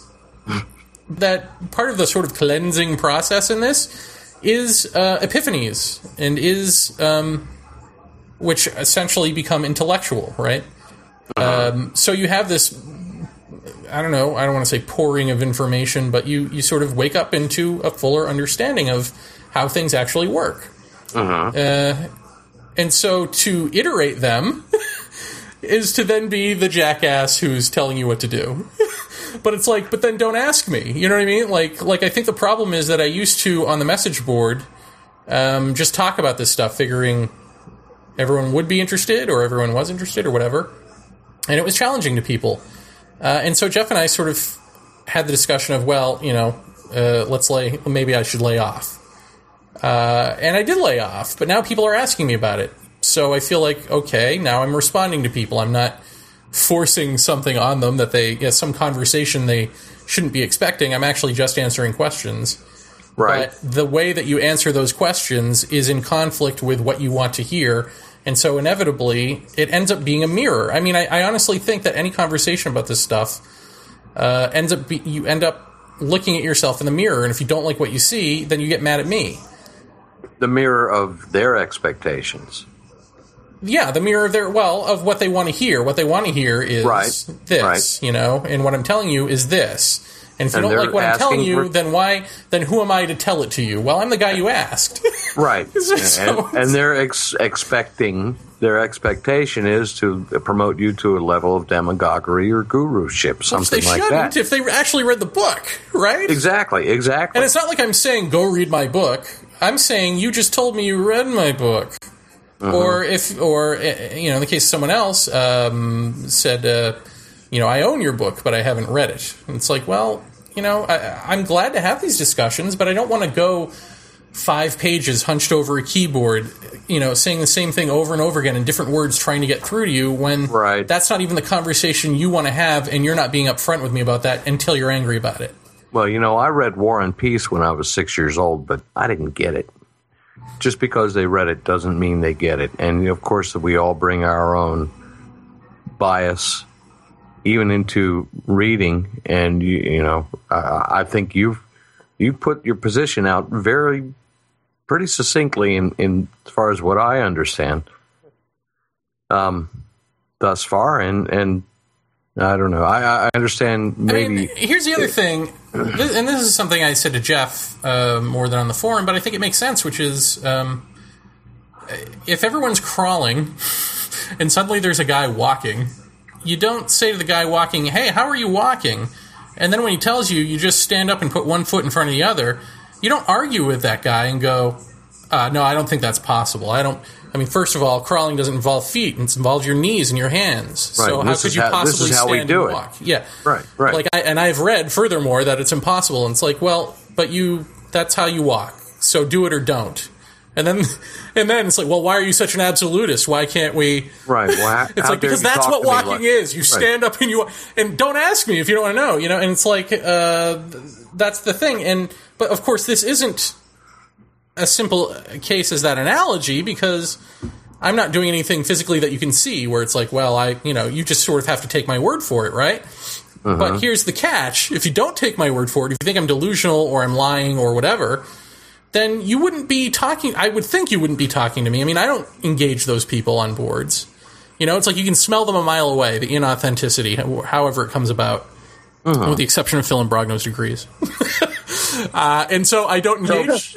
that part of the sort of cleansing process in this is uh, epiphanies, and is um, which essentially become intellectual, right? Uh-huh. Um, so you have this, I don't know, I don't want to say pouring of information, but you, you sort of wake up into a fuller understanding of how things actually work.
Uh-huh.
Uh, And so to iterate them is to then be the jackass who's telling you what to do. But it's like, but then don't ask me. You know what I mean? Like, like I think the problem is that I used to, on the message board, um, just talk about this stuff, figuring everyone would be interested or everyone was interested or whatever. And it was challenging to people. Uh, and so Jeff and I sort of had the discussion of, well, you know, uh, let's lay, maybe I should lay off. Uh, and I did lay off, but now people are asking me about it. So I feel like, okay, now I'm responding to people. I'm not forcing something on them that they, yeah, some conversation they shouldn't be expecting. I'm actually just answering questions.
Right.
But the way that you answer those questions is in conflict with what you want to hear. And so inevitably, it ends up being a mirror. I mean, I, I honestly think that any conversation about this stuff uh, ends up, be, you end up looking at yourself in the mirror. And if you don't like what you see, then you get mad at me.
The mirror of their expectations.
Yeah, the mirror of their, well, of what they want to hear. What they want to hear is
right.
this,
right.
you know, and what I'm telling you is this. And if you
and
don't like what I'm telling you,
for,
then why, then who am I to tell it to you? Well, I'm the guy you asked.
Right.
so,
and, and they're ex- expecting, their expectation is to promote you to a level of demagoguery or guruship, something
they
like
shouldn't
that.
If they actually read the book, right?
Exactly, exactly.
And it's not like I'm saying, go read my book. I'm saying, you just told me you read my book. Mm-hmm. Or if, or, you know, in the case of someone else, um, said, uh, you know, I own your book, but I haven't read it. And it's like, well, you know, I, I'm glad to have these discussions, but I don't want to go five pages hunched over a keyboard, you know, saying the same thing over and over again in different words, trying to get through to you when
right.
that's not even the conversation you want to have, and you're not being upfront with me about that until you're angry about it.
Well, you know, I read War and Peace when I was six years old, but I didn't get it. Just because they read it doesn't mean they get it. And, of course, we all bring our own bias even into reading. And, you, you know, I, I think you've you put your position out very, pretty succinctly in, in as far as what I understand um, thus far. And, and I don't know. I, I understand maybe.
I mean, here's the other thing, this, and this is something I said to Jeff uh, more than on the forum, but I think it makes sense, which is um, if everyone's crawling and suddenly there's a guy walking, you don't say to the guy walking, hey, how are you walking? And then when he tells you, you just stand up and put one foot in front of the other. You don't argue with that guy and go, uh, no, I don't think that's possible. I don't. I mean, first of all, crawling doesn't involve feet; it involves your knees and your hands.
Right.
So how could you
how,
possibly
this is how
stand
we do
and
it.
walk? Yeah,
right, right.
Like, I, and I've read furthermore that it's impossible. And it's like, well, but you—that's how you walk. So do it or don't. And then, and then it's like, well, why are you such an absolutist? Why can't we?
Right. Well, how,
it's
how
like because that's what walking like, is. You right. stand up and you and don't ask me if you don't want to know. You know, and it's like uh, that's the thing. And but of course, this isn't a simple case as that analogy because I'm not doing anything physically that you can see where it's like, well, I, you know, you just sort of have to take my word for it, right? Uh-huh. But here's the catch. If you don't take my word for it, if you think I'm delusional or I'm lying or whatever, then you wouldn't be talking, I would think you wouldn't be talking to me. I mean, I don't engage those people on boards. You know, it's like you can smell them a mile away, the inauthenticity, however it comes about, uh-huh. with the exception of Phil and Brogno's degrees. Uh, and so I don't engage,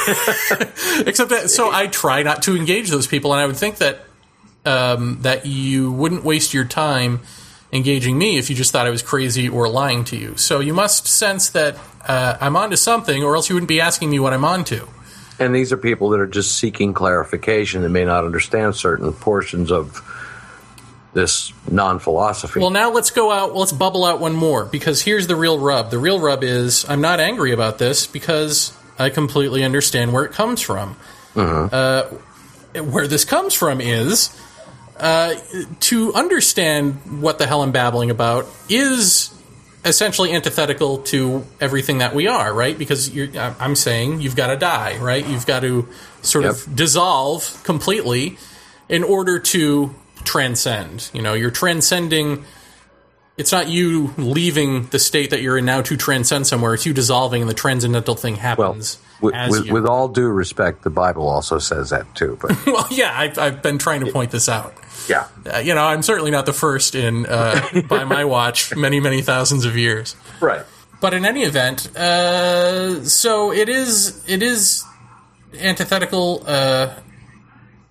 I, except that, so I try not to engage those people, and I would think that um, that you wouldn't waste your time engaging me if you just thought I was crazy or lying to you. So you must sense that uh, I'm onto something, or else you wouldn't be asking me what I'm onto.
And these are people that are just seeking clarification that may not understand certain portions of this non-philosophy.
Well, now let's go out, let's bubble out one more, because here's the real rub. The real rub is I'm not angry about this because I completely understand where it comes from.
Mm-hmm.
Uh, where this comes from is uh, to understand what the hell I'm babbling about is essentially antithetical to everything that we are, right? Because you're, I'm saying you've got to die, right? You've got to sort
yep.
of dissolve completely in order to transcend. You know, you're transcending. It's not you leaving the state that you're in now to transcend somewhere. It's you dissolving, and the transcendental thing happens.
Well, with,
as
with,
you.
with all due respect, the Bible also says that too. But
well, yeah, I've, I've been trying to point this out.
Yeah,
uh, you know, I'm certainly not the first in, uh, by my watch, many, many thousands of years.
Right.
But in any event, uh, so it is. It is antithetical. Uh,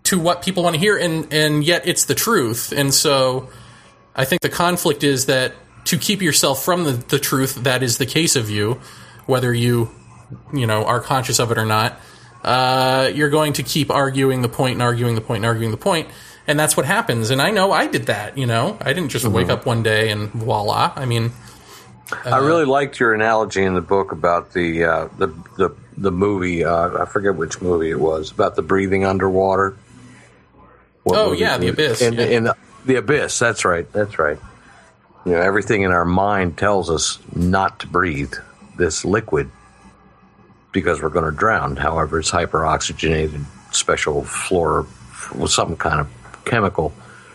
to what people want to hear, and, and yet it's the truth. And so I think the conflict is that to keep yourself from the, the truth that is the case of you, whether you, you know, are conscious of it or not, uh, you're going to keep arguing the point and arguing the point and arguing the point. And that's what happens. And I know I did that, you know. I didn't just mm-hmm. wake up one day and voila. I mean... Uh,
I really liked your analogy in the book about the uh, the, the the movie. Uh, I forget which movie it was, about the breathing underwater. What
oh, yeah, The Abyss.
In,
yeah.
in the, the Abyss, that's right. That's right. You know, everything in our mind tells us not to breathe this liquid because we're going to drown. However, it's hyperoxygenated, special fluor, with some kind of chemical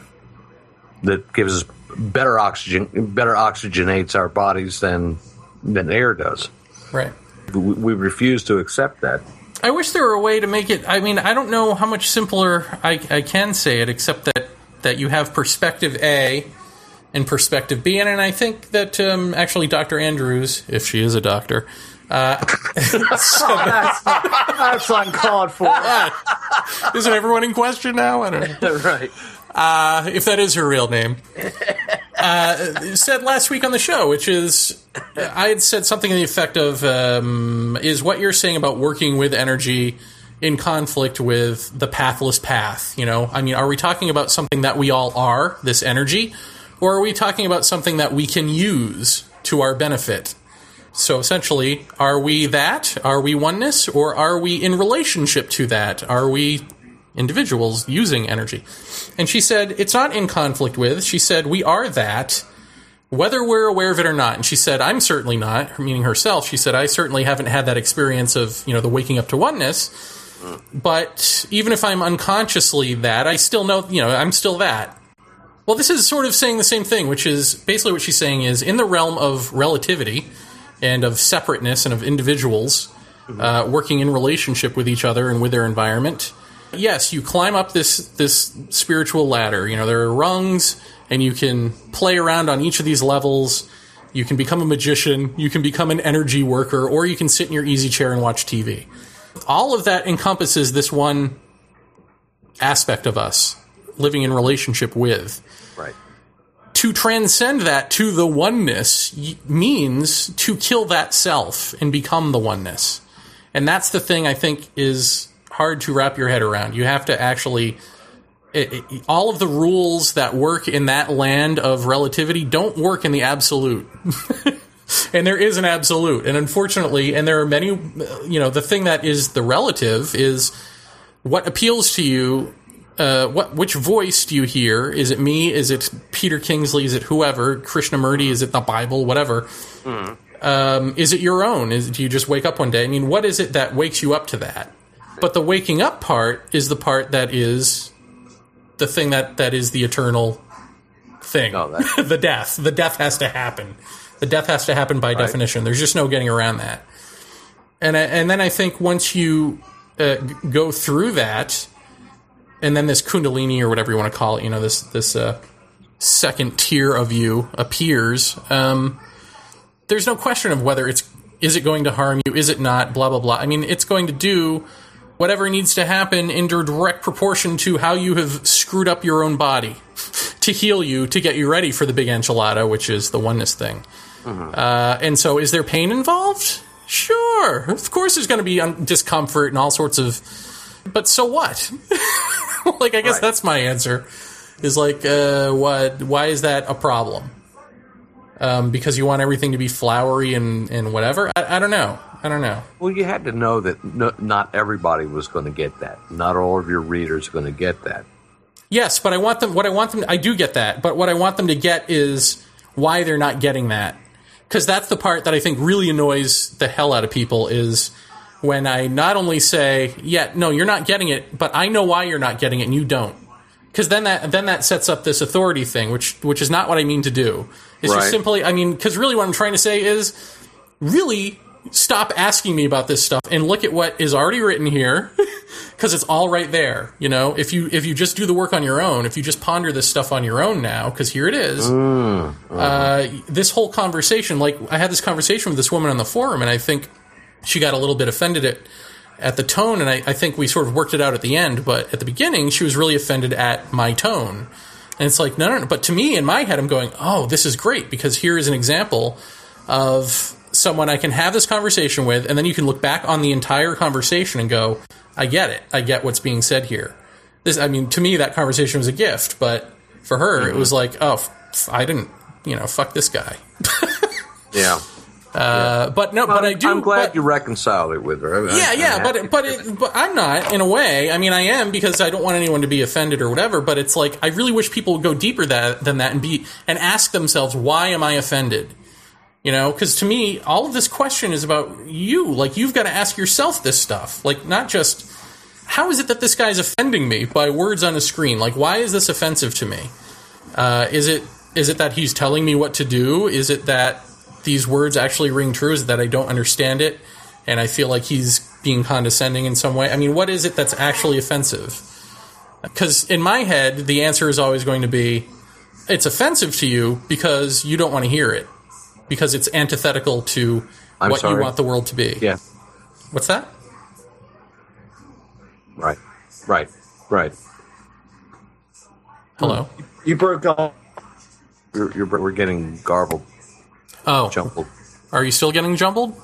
that gives us better oxygen, better oxygenates our bodies than than air does.
Right.
We, we refuse to accept that.
I wish there were a way to make it. I mean, I don't know how much simpler I, I can say it, except that that you have perspective A and perspective B, and, and I think that um, actually Doctor Andrews, if she is a doctor. Uh, so
that's, that's uncalled for.
Isn't everyone in question now? I don't know.
Right.
Uh, if that is her real name, uh, said last week on the show, which is, I had said something to the effect of, um, is what you're saying about working with energy in conflict with the pathless path, you know? I mean, are we talking about something that we all are, this energy, or are we talking about something that we can use to our benefit? So essentially, are we that? Are we oneness? Or are we in relationship to that? Are we individuals using energy? And she said, it's not in conflict with. She said, we are that, whether we're aware of it or not. And she said, I'm certainly not, meaning herself. She said, I certainly haven't had that experience of, you know, the waking up to oneness. But even if I'm unconsciously that, I still know, you know, I'm still that. Well, this is sort of saying the same thing, which is basically what she's saying is in the realm of relativity and of separateness and of individuals uh, working in relationship with each other and with their environment. Yes, you climb up this this spiritual ladder. You know, there are rungs, and you can play around on each of these levels. You can become a magician, you can become an energy worker, or you can sit in your easy chair and watch T V. All of that encompasses this one aspect of us, living in relationship with.
Right.
To transcend that to the oneness means to kill that self and become the oneness. And that's the thing I think is hard to wrap your head around. You have to actually... It, it, all of the rules that work in that land of relativity don't work in the absolute. And there is an absolute. And unfortunately, and there are many... You know, the thing that is the relative is what appeals to you. Uh, what which voice do you hear? Is it me? Is it Peter Kingsley? Is it whoever? Krishnamurti? Is it the Bible? Whatever. Mm. Um, is it your own? Is, do you just wake up one day? I mean, what is it that wakes you up to that? But the waking up part is the part that is the thing that, that is the eternal thing. Oh, the death. The death has to happen. The death has to happen by right. definition. There's just no getting around that. And and then I think once you uh, go through that, and then this kundalini or whatever you want to call it, you know, this this uh, second tier of you appears. Um, there's no question of whether it's is it going to harm you, is it not, blah blah blah. I mean, it's going to do whatever needs to happen in direct proportion to how you have screwed up your own body to heal you, to get you ready for the big enchilada, which is the oneness thing. Mm-hmm. Uh, and so, is there pain involved? Sure, of course, there's going to be un- discomfort and all sorts of. But so what? Like, I guess right. that's my answer. Is like, uh, what? Why is that a problem? Um, because you want everything to be flowery and, and whatever? I, I don't know. I don't know.
Well, you had to know that no, not everybody was going to get that. Not all of your readers are going to get that.
Yes, but I want them. What I want them. I do get that. But what I want them to get is why they're not getting that. Because that's the part that I think really annoys the hell out of people is when I not only say, yeah, no, you're not getting it, but I know why you're not getting it and you don't. Because then that then that sets up this authority thing, which which is not what I mean to do. It's right. just simply, I mean, because really what I'm trying to say is, really stop asking me about this stuff and look at what is already written here, because it's all right there. You know, if you if you just do the work on your own, if you just ponder this stuff on your own now, because here it is. Mm, uh-huh. uh, this whole conversation, like I had this conversation with this woman on the forum, and I think she got a little bit offended at at the tone, and I, I think we sort of worked it out at the end, but at the beginning, she was really offended at my tone. And it's like, no, no, no. But to me, in my head, I'm going, oh, this is great, because here is an example of someone I can have this conversation with, and then you can look back on the entire conversation and go, I get it. I get what's being said here. This, I mean, to me, that conversation was a gift, but for her, mm-hmm. it was like, oh, f- I didn't, you know, fuck this guy.
yeah.
Uh, but no, well, but I do.
I'm glad
but,
you reconciled it with her. I,
yeah,
I,
yeah,
I'm
but but it, but I'm not in a way. I mean, I am because I don't want anyone to be offended or whatever. But it's like I really wish people would go deeper that, than that and be and ask themselves, why am I offended? You know, because to me, all of this question is about you. Like, you've got to ask yourself this stuff. Like, not just how is it that this guy's offending me by words on a screen? Like, why is this offensive to me? Uh, is it is it that he's telling me what to do? Is it that these words actually ring true? Is it that I don't understand it and I feel like he's being condescending in some way? I mean, what is it that's actually offensive? Because in my head, the answer is always going to be, it's offensive to you because you don't want to hear it. Because it's antithetical to
I'm
what
sorry.
you want the world to be.
Yeah.
What's that?
Right. Right. Right.
Hello?
You broke up.
You're, you're, we're getting garbled.
Oh.
Jumbled.
Are you still getting jumbled?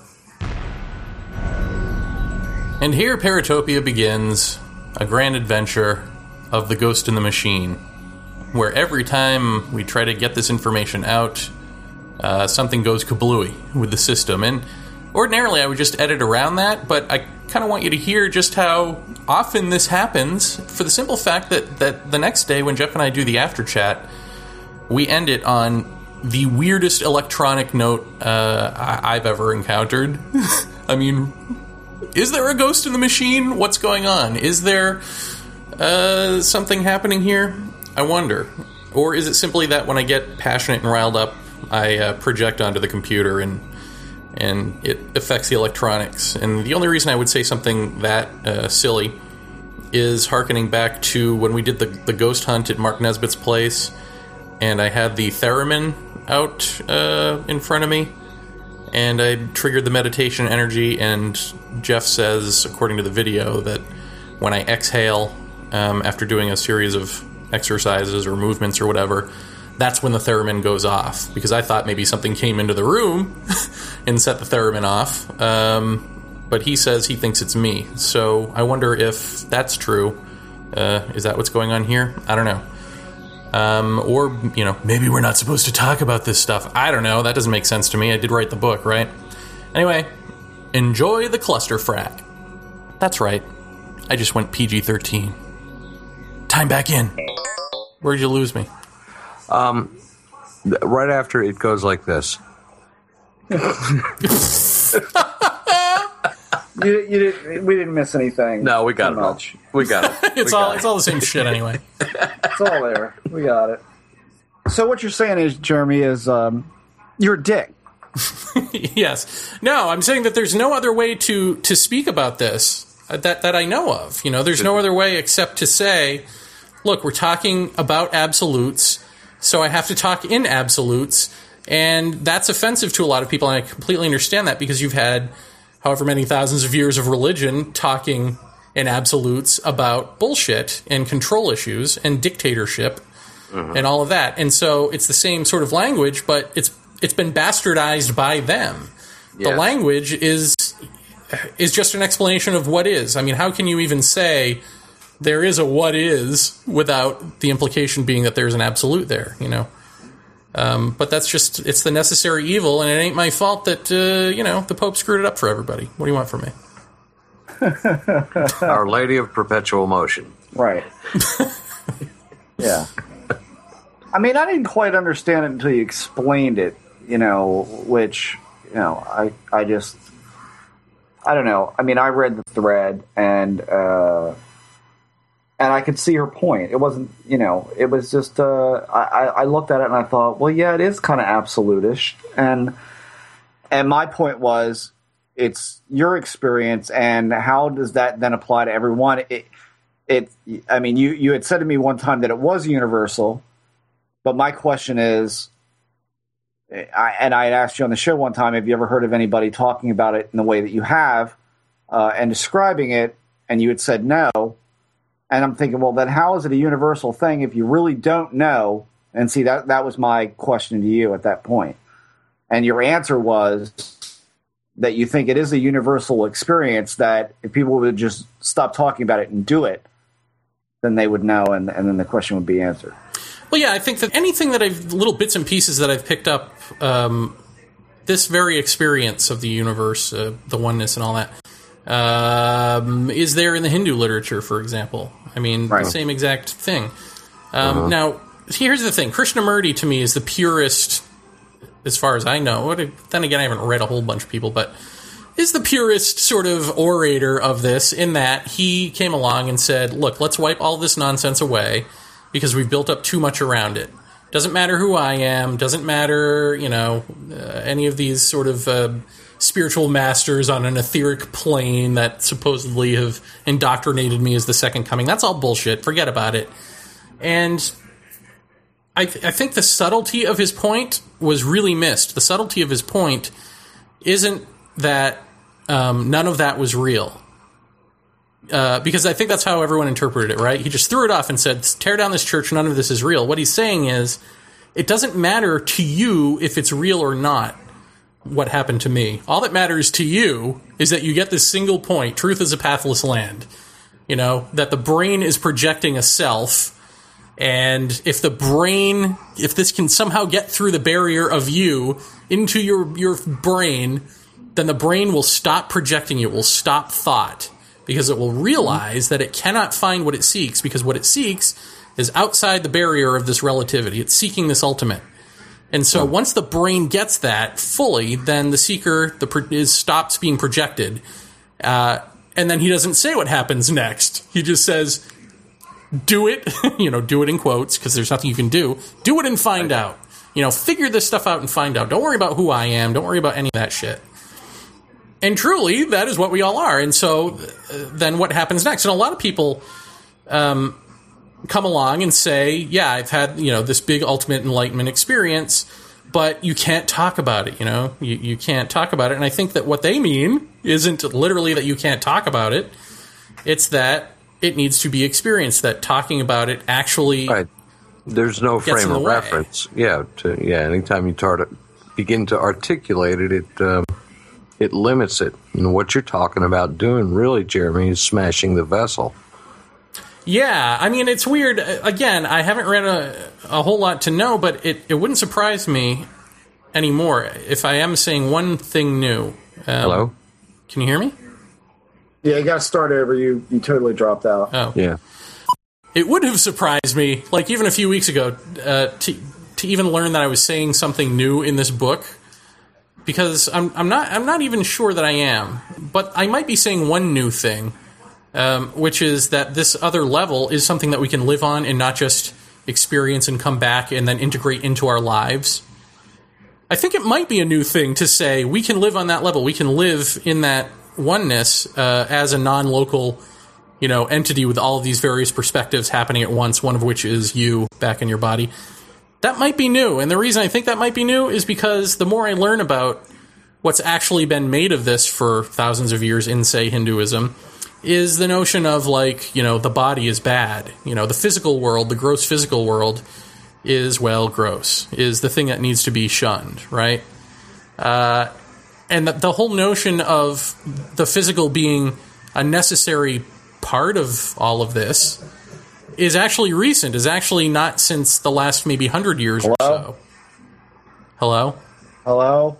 And here Paratopia begins, a grand adventure of the Ghost in the Machine, where every time we try to get this information out, uh, something goes kablooey with the system. And ordinarily I would just edit around that, but I kind of want you to hear just how often this happens, for the simple fact that, that the next day when Jeff and I do the after chat, we end it on the weirdest electronic note uh, I- I've ever encountered. I mean, is there a ghost in the machine? What's going on? Is there uh, something happening here? I wonder. Or is it simply that when I get passionate and riled up, I uh, project onto the computer and and it affects the electronics? And the only reason I would say something that uh, silly is hearkening back to when we did the, the ghost hunt at Mark Nesbitt's place, and I had the theremin out uh, in front of me, and I triggered the meditation energy, and Jeff says, according to the video, that when I exhale um, after doing a series of exercises or movements or whatever, that's when the theremin goes off, because I thought maybe something came into the room and set the theremin off, um, but he says he thinks it's me. So I wonder if that's true. Uh, is that what's going on here? I don't know. Um, or, you know, maybe we're not supposed to talk about this stuff. I don't know. That doesn't make sense to me. I did write the book, right? Anyway, enjoy the cluster frack. That's right. I just went P G thirteen. Time back in. Where'd you lose me?
Um, right after it goes like this.
You, you didn't, we didn't miss anything.
No, we got
too
it. all.
much.
We got it.
It's
We
all
got
it's
it.
all the same shit anyway.
It's all there. We got it. So what you're saying is, Jeremy, is um, you're a dick.
Yes. No, I'm saying that there's no other way to, to speak about this that, that I know of. You know, there's no other way except to say, look, we're talking about absolutes, so I have to talk in absolutes, and that's offensive to a lot of people, and I completely understand that, because you've had however many thousands of years of religion talking in absolutes about bullshit and control issues and dictatorship mm-hmm. and all of that. And so it's the same sort of language, but it's it's been bastardized by them.
Yes.
The language is is just an explanation of what is. I mean, how can you even say there is a what is without the implication being that there's an absolute there, you know? Um, but that's just, it's the necessary evil, and it ain't my fault that, uh, you know, the Pope screwed it up for everybody. What do you want from me?
Our Lady of Perpetual Motion.
Right. Yeah. I mean, I didn't quite understand it until you explained it, you know, which, you know, I, I just, I don't know. I mean, I read the thread, and, uh, and I could see her point. It wasn't, you know, it was just, uh, I, I looked at it and I thought, well, yeah, it is kind of absolutish. And, and my point was, it's your experience, and how does that then apply to everyone? It, it, I mean, you, you had said to me one time that it was universal, but my question is, I, and I had asked you on the show one time, have you ever heard of anybody talking about it in the way that you have? uh, and describing it, and you had said no. And I'm thinking, well, then how is it a universal thing if you really don't know? And see, that that was my question to you at that point. And your answer was that you think it is a universal experience, that if people would just stop talking about it and do it, then they would know, and, and then the question would be answered.
Well, yeah, I think that anything that I've, little bits and pieces that I've picked up, um, this very experience of the universe, uh, the oneness and all that, um, is there in the Hindu literature, for example. I mean, right. the same exact thing. Um, uh-huh. Now, here's the thing. Krishnamurti, to me, is the purest, as far as I know. Then again, I haven't read a whole bunch of people, but is the purest sort of orator of this, in that he came along and said, look, let's wipe all this nonsense away because we've built up too much around it. Doesn't matter who I am, doesn't matter, you know, uh, any of these sort of uh, spiritual masters on an etheric plane that supposedly have indoctrinated me as the second coming. That's all bullshit. Forget about it. And I, th- I think the subtlety of his point was really missed. The subtlety of his point isn't that um, none of that was real. Uh, because I think that's how everyone interpreted it, right? He just threw it off and said, tear down this church, none of this is real. What he's saying is, it doesn't matter to you if it's real or not what happened to me. All that matters to you is that you get this single point, truth is a pathless land. You know, that the brain is projecting a self, and if the brain, if this can somehow get through the barrier of you into your, your brain, then the brain will stop projecting you, it will stop thought. Because it will realize that it cannot find what it seeks, because what it seeks is outside the barrier of this relativity. It's seeking this ultimate. And so once the brain gets that fully, then the seeker the is stops being projected. Uh, and then he doesn't say what happens next. He just says, do it, you know, do it in quotes, because there's nothing you can do. Do it and find out. You know, figure this stuff out and find out. Don't worry about who I am. Don't worry about any of that shit. And truly, that is what we all are. And so, uh, then what happens next? And a lot of people um, come along and say, yeah, I've had, you know, this big ultimate enlightenment experience, but you can't talk about it, you know? You, you can't talk about it. And I think that what they mean isn't literally that you can't talk about it. It's that it needs to be experienced, that talking about it actually
right. There's no frame of
way.
reference. Yeah, to, yeah. anytime you tar- begin to articulate it, it... Um It limits it. And what you're talking about doing, really, Jeremy, is smashing the vessel.
Yeah, I mean, it's weird. Again, I haven't read a, a whole lot to know, but it, it wouldn't surprise me anymore if I am saying one thing new. Um,
Hello?
Can you hear me?
Yeah, you got to start over. You, you totally dropped out.
Oh.
Yeah.
It would have surprised me, like even a few weeks ago, uh, to, to even learn that I was saying something new in this book. Because I'm I'm not I'm not even sure that I am, but I might be saying one new thing, um, which is that this other level is something that we can live on and not just experience and come back and then integrate into our lives. I think it might be a new thing to say we can live on that level. We can live in that oneness uh, as a non-local, you know, entity with all of these various perspectives happening at once. One of which is you back in your body. That might be new, and the reason I think that might be new is because the more I learn about what's actually been made of this for thousands of years in, say, Hinduism, is the notion of, like, you know, the body is bad. You know, the physical world, the gross physical world is, well, gross, is the thing that needs to be shunned, right? Uh, and the, the whole notion of the physical being a necessary part of all of this is actually recent, is actually not since the last maybe hundred years
Hello?
or so. Hello?
Hello?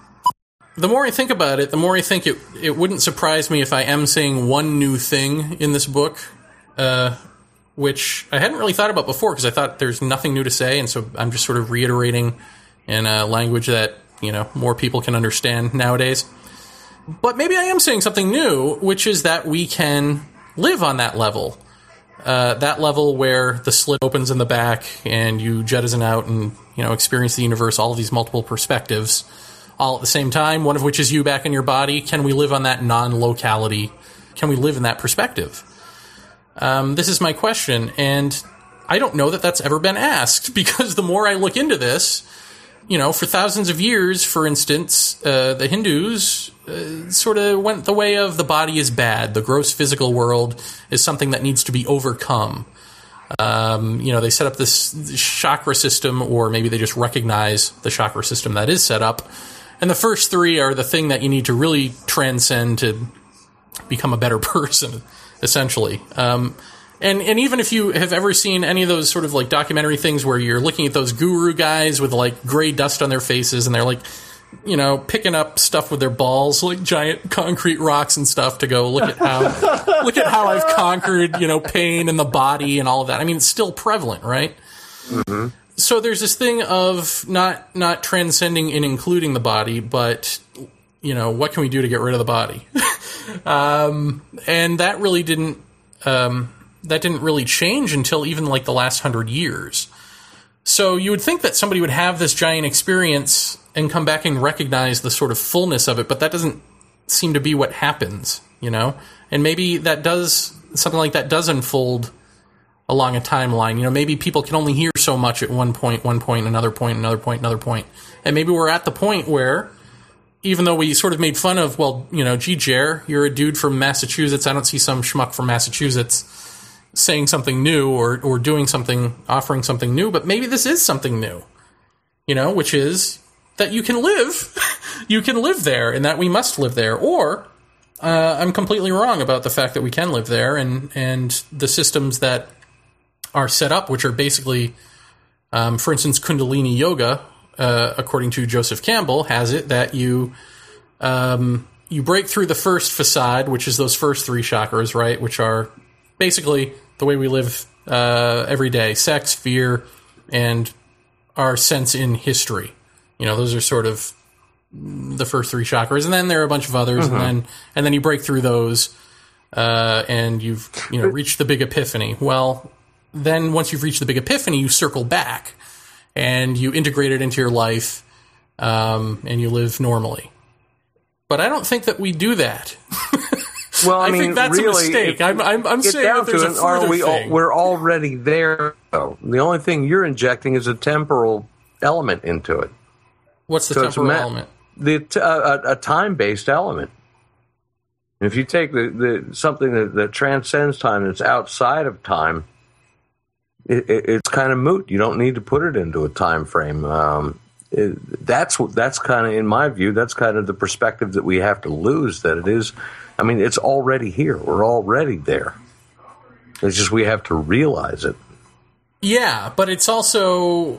The more I think about it, the more I think it, it wouldn't surprise me if I am saying one new thing in this book, uh, which I hadn't really thought about before because I thought there's nothing new to say, and so I'm just sort of reiterating in a language that, you know, more people can understand nowadays. But maybe I am saying something new, which is that we can live on that level. Uh, that level where the slit opens in the back and you jettison out and, you know, experience the universe, all of these multiple perspectives, all at the same time, one of which is you back in your body. Can we live on that non-locality? Can we live in that perspective? Um, this is my question, and I don't know that that's ever been asked, because the more I look into this, you know, for thousands of years, for instance, uh, the Hindus uh, sort of went the way of the body is bad. The gross physical world is something that needs to be overcome. Um, you know, they set up this chakra system, or maybe they just recognize the chakra system that is set up. And the first three are the thing that you need to really transcend to become a better person, essentially. Um, and, and even if you have ever seen any of those sort of like documentary things where you're looking at those guru guys with like gray dust on their faces and they're like, you know, picking up stuff with their balls, like giant concrete rocks and stuff to go look at how, look at how I've conquered, you know, pain in the body and all of that. I mean, it's still prevalent, right? Mm-hmm. So there's this thing of not, not transcending and including the body, but, you know, what can we do to get rid of the body? um, and that really didn't, um, that didn't really change until even like the last hundred years. So you would think that somebody would have this giant experience and come back and recognize the sort of fullness of it, but that doesn't seem to be what happens, you know? And maybe that does, something like that does unfold along a timeline. You know, maybe people can only hear so much at one point, one point, another point, another point, another point. And maybe we're at the point where, even though we sort of made fun of, well, you know, gee, Jer, you're a dude from Massachusetts, I don't see some schmuck from Massachusetts saying something new or, or doing something, offering something new, but maybe this is something new, you know, which is that you can live, you can live there and that we must live there. Or uh, I'm completely wrong about the fact that we can live there, and, and the systems that are set up, which are basically, um, for instance, Kundalini Yoga, uh, according to Joseph Campbell, has it that you, um, you break through the first facade, which is those first three chakras, right, which are basically the way we live uh, every day: sex, fear, and our sense in history. You know, those are sort of the first three chakras, and then there are a bunch of others, mm-hmm. and then and then you break through those, uh, and you've you know reached the big epiphany. Well, then once you've reached the big epiphany, you circle back and you integrate it into your life, um, and you live normally. But I don't think that we do that.
Well, I,
I
mean,
think that's
really,
a mistake. I'm, I'm, I'm saying that there's a further
are we
thing.
All, we're already there, though. The only thing you're injecting is a temporal element into it.
What's the
so
temporal
ma-
element?
The t- uh, a, a time-based element. If you take the, the something that, that transcends time, that's outside of time, it, it, it's kind of moot. You don't need to put it into a time frame. Um, it, that's that's kind of, in my view, that's kind of the perspective that we have to lose. That it is. I mean, it's already here. We're already there. It's just we have to realize it.
Yeah, but it's also,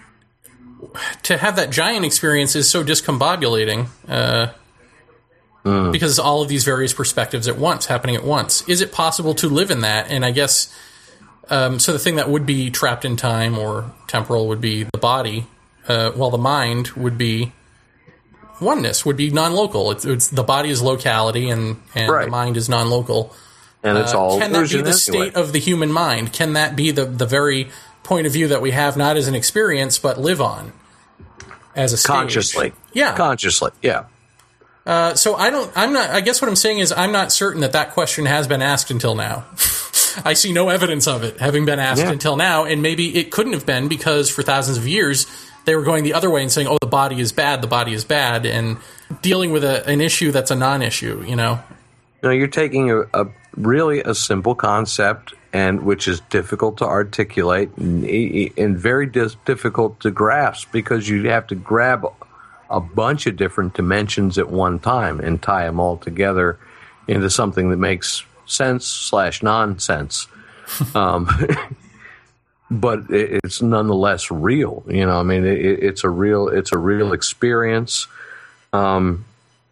to have that giant experience is so discombobulating uh, mm. because all of these various perspectives at once, happening at once. Is it possible to live in that? And I guess, um, so the thing that would be trapped in time or temporal would be the body, uh, while the mind would be oneness, would be non-local. It's, it's the body is locality, and, and
right.
the mind is non-local.
And it's all
uh, can that be the
anyway.
state of the human mind? Can that be the, the very point of view that we have, not as an experience, but live on as a stage?
Consciously.
Yeah.
Consciously, yeah.
Uh, so I don't, I'm not, I guess what I'm saying is I'm not certain that that question has been asked until now. I see no evidence of it having been asked
yeah. until
now, and maybe it couldn't have been because for thousands of years they were going the other way and saying, oh, the body is bad, the body is bad, and dealing with a, an issue that's a non-issue, you know?
You know, you're taking a, a really a simple concept, and which is difficult to articulate and, and very dis- difficult to grasp, because you have to grab a bunch of different dimensions at one time and tie them all together into something that makes sense slash nonsense. um, but it, it's nonetheless real. You know, I mean, it, it's a real, it's a real experience. Um,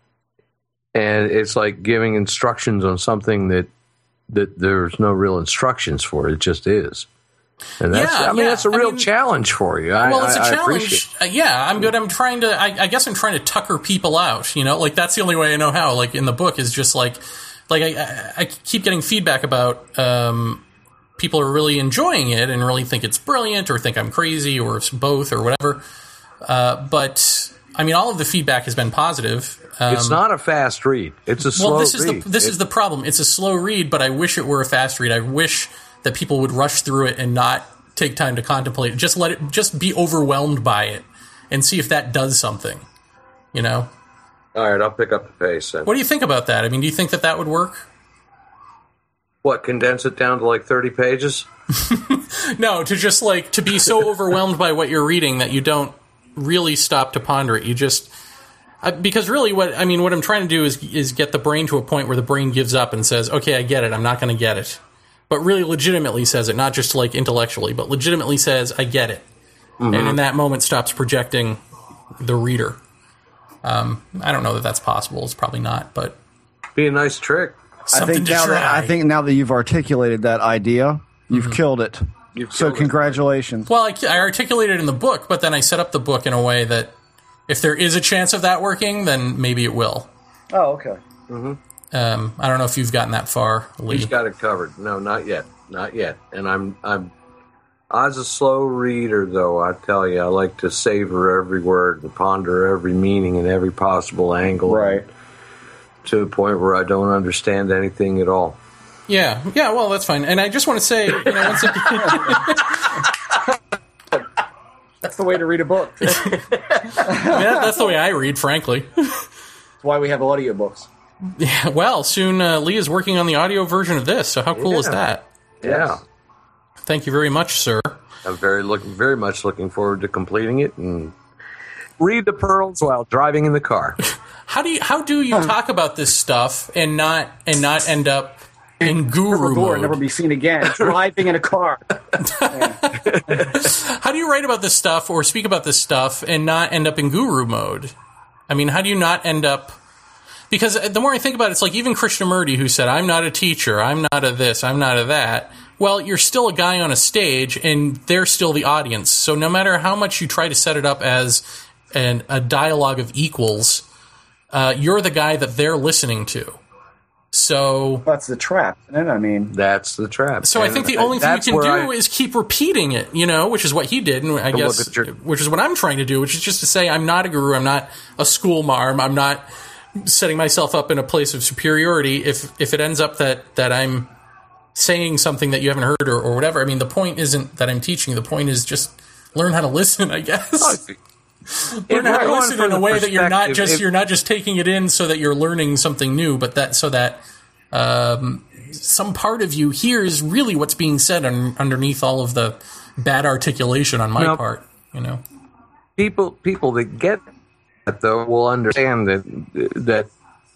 and it's like giving instructions on something that, that there's no real instructions for. It just is. And that's,
yeah,
I mean,
yeah.
that's a real
I mean,
challenge for you. I,
well, it's a
I,
challenge.
I
uh, yeah, I'm good. I'm trying to, I, I guess I'm trying to tucker people out, you know, like that's the only way I know how, like in the book is just like, like I, I, I keep getting feedback about, um, people are really enjoying it and really think it's brilliant or think I'm crazy or it's both or whatever. Uh, but I mean, all of the feedback has been positive. Um,
it's not a fast read. It's a slow
well, this is
read.
the this
it,
is the problem. It's a slow read, but I wish it were a fast read. I wish that people would rush through it and not take time to contemplate it. Just let it, just be overwhelmed by it and see if that does something. You know?
All right, I'll pick up the pace then.
What do you think about that? I mean, do you think that that would work?
What, condense it down to like thirty pages?
No, to just like, to be so overwhelmed by what you're reading that you don't really stop to ponder it. You just, uh, because really what, I mean, what I'm trying to do is, is get the brain to a point where the brain gives up and says, okay, I get it, I'm not going to get it. But really legitimately says it, not just like intellectually, but legitimately says, I get it. Mm-hmm. And in that moment stops projecting the reader. Um, I don't know that that's possible. It's probably not, but.
Be a nice trick.
Something
I think
to
now
try.
that I think now that you've articulated that idea, you've
Mm-hmm.
killed it.
You've
so
killed it.
congratulations.
Well, I, I articulated it in the book, but then I set up the book in a way that if there is a chance of that working, then maybe it will.
Oh, okay.
Um, I don't know if you've gotten that far, Lee.
He's got it covered. No, not yet. Not yet. And I'm, I'm, I was a slow reader, though, I tell you. I like to savor every word and ponder every meaning and every possible angle.
Right.
To the point where I don't understand anything at all.
Yeah, yeah, well, that's fine. And I just want to say, you know, once again,
That's the way to read a book. That's
I mean, that, that's the way I read, frankly.
why we have audiobooks.
Yeah, well, soon uh, Lee is working on the audio version of this, so how cool is
Yeah.
that?
Yeah.
Thank you very much, sir.
I'm very look, very much looking forward to completing it and read the pearls while driving in the car.
How do you how do you talk about this stuff and not and not end up in guru
Door,
mode?
never be seen again. Driving in a car.
How do you write about this stuff or speak about this stuff and not end up in guru mode? I mean, how do you not end up... Because the more I think about it, it's like even Krishnamurti, who said, I'm not a teacher, I'm not a this, I'm not a that. Well, you're still a guy on a stage, and they're still the audience. So no matter how much you try to set it up as an, a dialogue of equals, uh, you're the guy that they're listening to. So...
That's the trap, isn't it? I mean,
That's the trap.
So I
And
think the only thing you
that's
can do
where I-
is keep repeating it, you know, which is what he did, and I
look
guess,
at your-
which is what I'm trying to do, which is just to say I'm not a guru, I'm not a school marm, I'm not setting myself up in a place of superiority. If if it ends up that, that I'm saying something that you haven't heard or, or whatever, I mean, the point isn't that I'm teaching, the point is just learn how to listen, I guess. Learn how to
Going
listen
from
in a
the
way that you're not
perspective-
just
if-
you're not just taking it in so that you're learning something new, but that so that um, some part of you hears really what's being said un- underneath all of the bad articulation on my
No.
part. You know,
people people that get that though will understand that that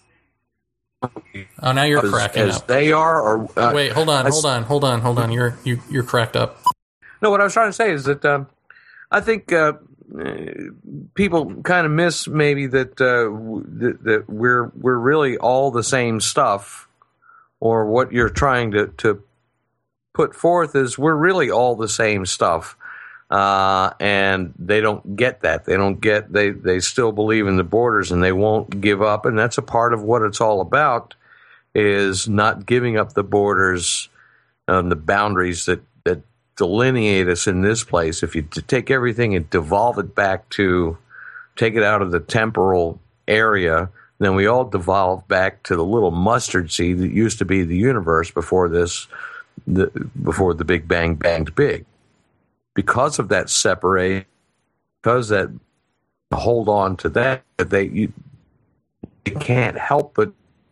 oh, now you're
as,
cracking
as
up.
they are. Or uh,
Wait, hold on,
I-
hold on, hold on, hold on. You're you, you're cracked up.
No, what I was trying to say is that um, I think uh, uh, people kind of miss maybe that, uh, w- that that we're we're really all the same stuff, or what you're trying to, to put forth is we're really all the same stuff, uh, and they don't get that. They don't get they they still believe in the borders, and they won't give up, and that's a part of what it's all about, is not giving up the borders and the boundaries that that delineate us in this place. If you t- take everything and devolve it back to, take it out of the temporal area, then we all devolve back to the little mustard seed that used to be the universe before this, the, before the Big Bang banged big. Because of that separate, because that hold on to that, they you, you can't help but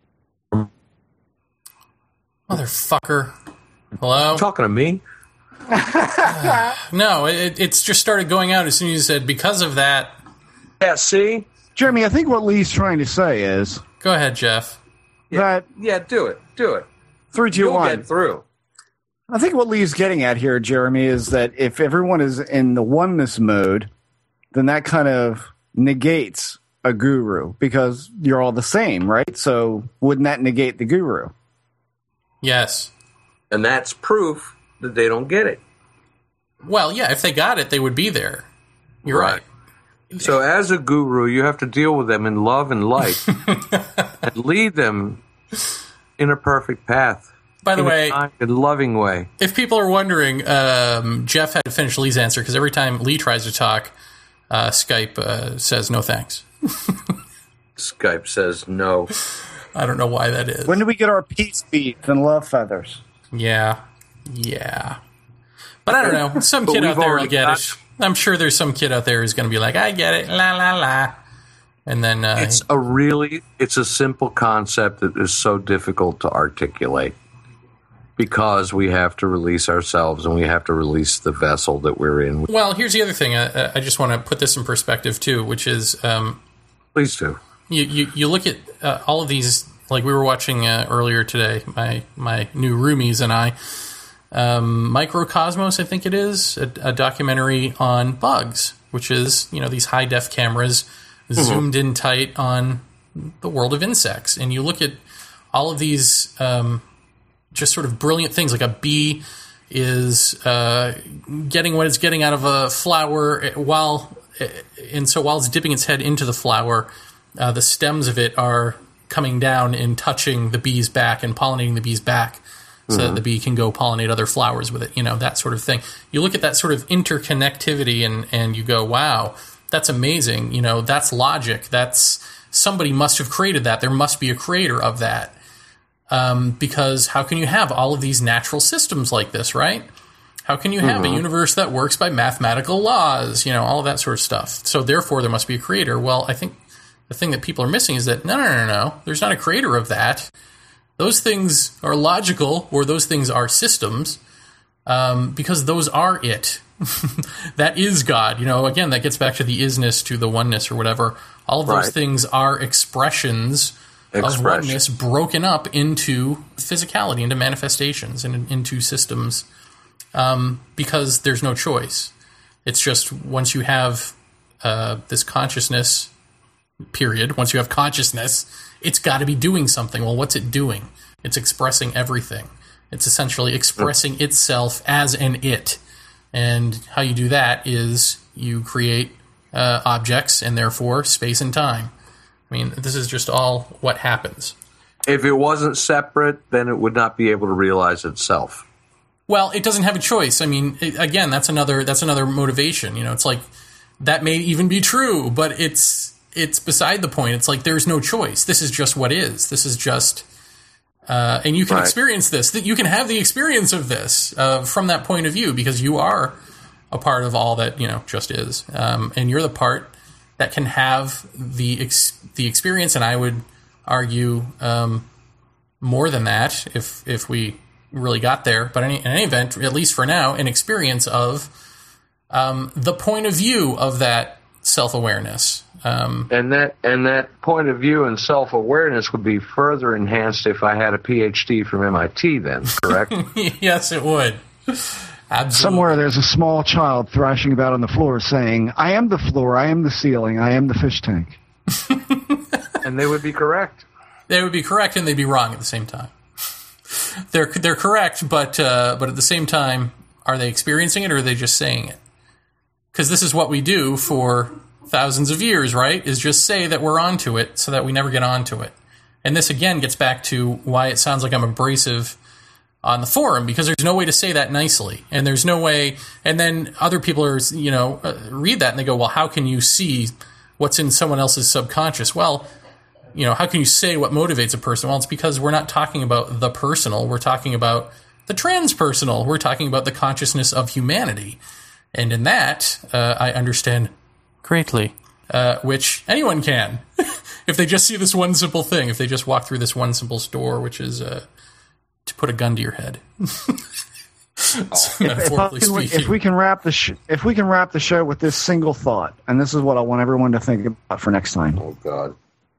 Motherfucker. Hello?
talking to me.
No, it, it's just started going out as soon as you said because of that.
Yeah, see.
Jeremy, I think what Lee's trying to say is
Go ahead, Jeff.
that
Yeah, do it. Do it.
three, two,
You'll
one.
get through.
I think what Lee's getting at here, Jeremy, is that if everyone is in the oneness mode, then that kind of negates a guru because you're all the same, right? So wouldn't that negate the guru?
Yes.
And that's proof that they don't get it.
Well, yeah, if they got it, they would be there. You're right.
Right. So as a guru, you have to deal with them in love and light and lead them in a perfect path.
By the
in
way,
a kind and loving way.
if people are wondering, um, Jeff had to finish Lee's answer because every time Lee tries to talk, uh, Skype uh, says no thanks.
Skype says no.
I don't know why that is.
When do we get our peace beats and love feathers?
Yeah. Yeah. But I don't know. Some
But
kid
we've
out there will
already
get
got-
it. I'm sure there's some kid out there who's going to be like, I get it, la la la. And then uh,
it's a really, it's a simple concept that is so difficult to articulate because we have to release ourselves and we have to release the vessel that we're in.
Well, here's the other thing. I, I just want to put this in perspective too, which is, um,
please do.
You you, you look at uh, all of these. Like we were watching uh, earlier today, my my new roomies and I, um, Microcosmos, I think it is, a, a documentary on bugs, which is, you know, these high def cameras mm-hmm. zoomed in tight on the world of insects, and you look at all of these um, just sort of brilliant things, like a bee is uh, getting what it's getting out of a flower while, and so while it's dipping its head into the flower, uh, the stems of it are coming down and touching the bee's back and pollinating the bee's back so mm-hmm. that the bee can go pollinate other flowers with it, you know, that sort of thing. You look at that sort of interconnectivity and, and you go, wow, that's amazing. You know, that's logic. That's somebody must have created that. There must be a creator of that. Um, because how can you have all of these natural systems like this, right? How can you have mm-hmm. a universe that works by mathematical laws, you know, all of that sort of stuff? So therefore there must be a creator. Well, I think the thing that people are missing is that, no, no, no, no, there's not a creator of that. Those things are logical, or those things are systems, um, because those are it. That is God. You know, again, that gets back to the isness, to the oneness, or whatever. All of those right. things are expressions Expression. of oneness broken up into physicality, into manifestations, and into systems, um, because there's no choice. It's just once you have uh, this consciousness, period, once you have consciousness, it's got to be doing something. Well, what's it doing? It's expressing everything. It's essentially expressing itself as an it. And how you do that is you create uh, objects and therefore space and time. I mean, this is just all what happens.
If it wasn't separate, then it would not be able to realize itself.
Well, it doesn't have a choice. I mean, it, again, that's another that's another motivation. You know, it's like that may even be true, but it's it's beside the point. It's like there's no choice. This is just what is. This is just, uh, and you can right. experience this. That you can have the experience of this uh, from that point of view because you are a part of all that, you know, just is, um, and you're the part that can have the ex- the experience, and I would argue um, more than that if if we really got there. But in any, in any event, at least for now, an experience of um, the point of view of that self-awareness. Um,
and that and that point of view and self-awareness would be further enhanced if I had a P H D from M I T then, correct?
Yes, it would. Absolutely.
Somewhere there's a small child thrashing about on the floor saying, I am the floor, I am the ceiling, I am the fish tank.
And they would be correct.
They would be correct, and they'd be wrong at the same time. They're they're correct, but uh, but at the same time, are they experiencing it or are they just saying it? Because this is what we do for thousands of years, right? Is just say that we're onto it so that we never get onto it. And this, again, gets back to why it sounds like I'm abrasive on the forum, because there's no way to say that nicely. And there's no way, and then other people are, you know, uh, read that and they go, well, how can you see what's in someone else's subconscious? Well, you know, how can you say what motivates a person? Well, it's because we're not talking about the personal. We're talking about the transpersonal. We're talking about the consciousness of humanity. And in that, uh, I understand greatly, uh, which anyone can. If they just see this one simple thing, if they just walk through this one simple store, which is uh, to put a gun to your head. Metaphorically
if,
speaking.
if we can wrap the sh- if we can wrap the show with this single thought, and this is what I want everyone to think about for next time.
Oh God.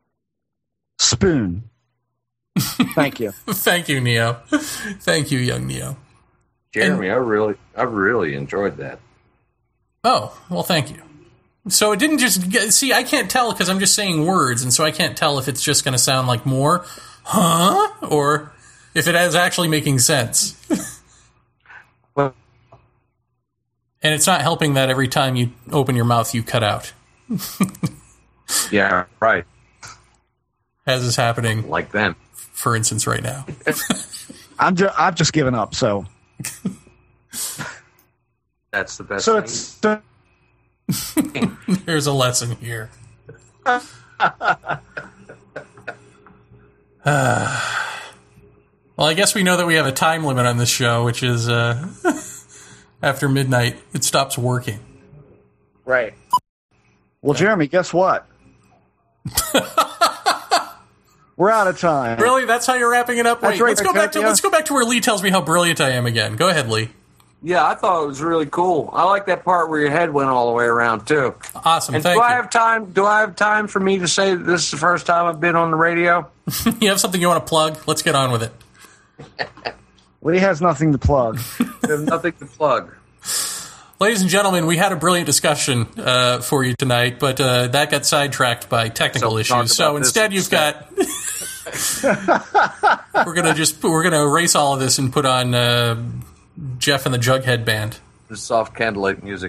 Spoon. Thank you.
Thank you, Neo. Thank you, young Neo.
Jeremy,
and,
I really I really enjoyed that.
Oh, well, thank you. So it didn't just get, see, I can't tell because I'm just saying words, and so I can't tell if it's just going to sound like more, huh? Or if it is actually making sense.
Well,
and it's not helping that every time you open your mouth, you cut out.
Yeah, right.
As is happening.
Like them.
For instance, right now.
I'm ju- I've just given up, so.
That's the best
so
thing.
It's. Uh,
There's a lesson here. uh, well, I guess we know that we have a time limit on this show, which is uh, after midnight, it stops working.
Right.
Well, Jeremy, guess what? We're out of time.
Really? That's how you're wrapping it up? Wait,
That's right,
let's go back to
yeah.
let's go back to where Lee tells me how brilliant I am again. Go ahead, Lee.
Yeah, I thought it was really cool. I like that part where your head went all the way around too.
Awesome.
And
Thank
do
you.
I have time? Do I have time for me to say that this is the first time I've been on the radio?
You have something you want to plug? Let's get on with it.
Lee has nothing to plug.
I have nothing to plug.
Ladies and gentlemen, we had a brilliant discussion uh, for you tonight, but uh, that got sidetracked by technical
So talk
issues. So
about this
instead, you've
instead.
got we're gonna just we're gonna erase all of this and put on uh, Jeff and the Jughead Band.
The soft candlelight music.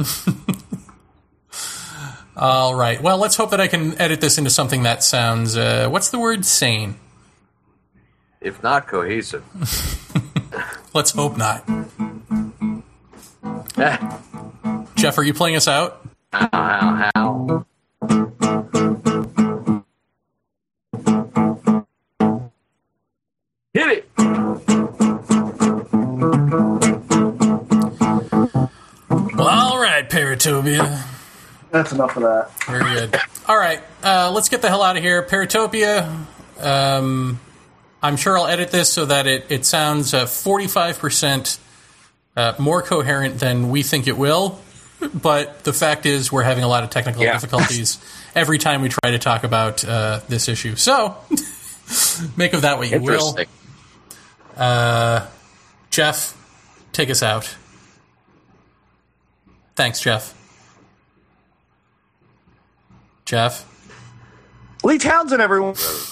All right. Well, let's hope that I can edit this into something that sounds uh, what's the word? Sane.
If not cohesive.
Let's hope not. Jeff, are you playing us out?
How, how, how. Hit it!
Well, all right, Paratopia.
That's enough of that.
Very good. All right, uh, let's get the hell out of here. Paratopia, um, I'm sure I'll edit this so that it, it sounds uh, forty-five percent uh, more coherent than we think it will. But the fact is we're having a lot of technical
Yeah.
difficulties every time we try to talk about uh, this issue. So make of that what you will.
Interesting.
Uh, Jeff, take us out. Thanks, Jeff. Jeff?
Lee Townsend, everyone.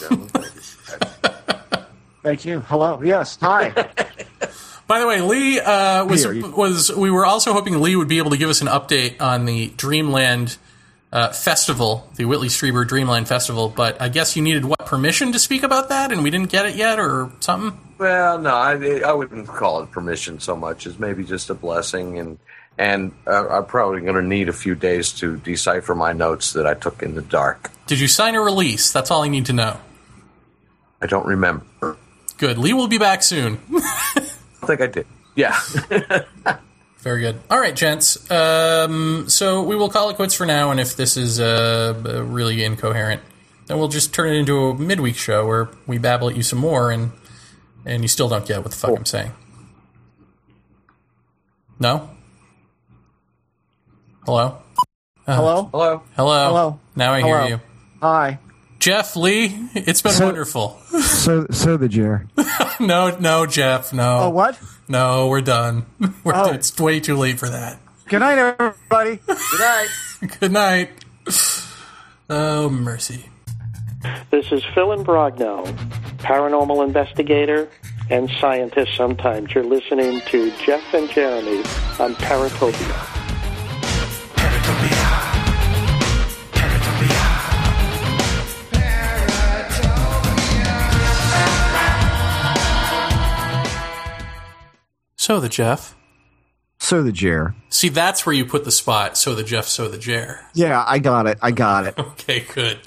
Thank you. Hello. Yes. Hi.
By the way, Lee uh, was
Here, you-
was. We were also hoping Lee would be able to give us an update on the Dreamland uh, Festival, the Whitley Strieber Dreamland Festival. But I guess you needed what permission to speak about that, and we didn't get it yet, or something.
Well, no, I, I wouldn't call it permission so much as maybe just a blessing, and and uh, I'm probably going to need a few days to decipher my notes that I took in the dark.
Did you sign a release? That's all I need to know.
I don't remember.
Good. Lee will be back soon.
I think I did. Yeah.
Very good. All right, gents. Um, so we will call it quits for now, and if this is uh, really incoherent, then we'll just turn it into a midweek show where we babble at you some more, and and you still don't get what the fuck I'm saying. No? Hello?
Hello.
Hello.
Hello?
Hello.
Now I
Hello.
hear you.
Hi.
Jeff, Lee, it's been
So-
wonderful.
So, so the Jer.
no, no, Jeff, no.
Oh, what?
No, we're done. We're,
Oh.
It's way too late for that.
Good night, everybody.
Good night.
Good night. Oh, mercy.
This is Phil Imbrogno, paranormal investigator and scientist sometimes. You're listening to Jeff and Jeremy on Paratopia.
So the Jeff.
So the Jer.
See, that's where you put the spot. So the Jeff, so the Jer.
Yeah, I got it. I got it.
Okay, good.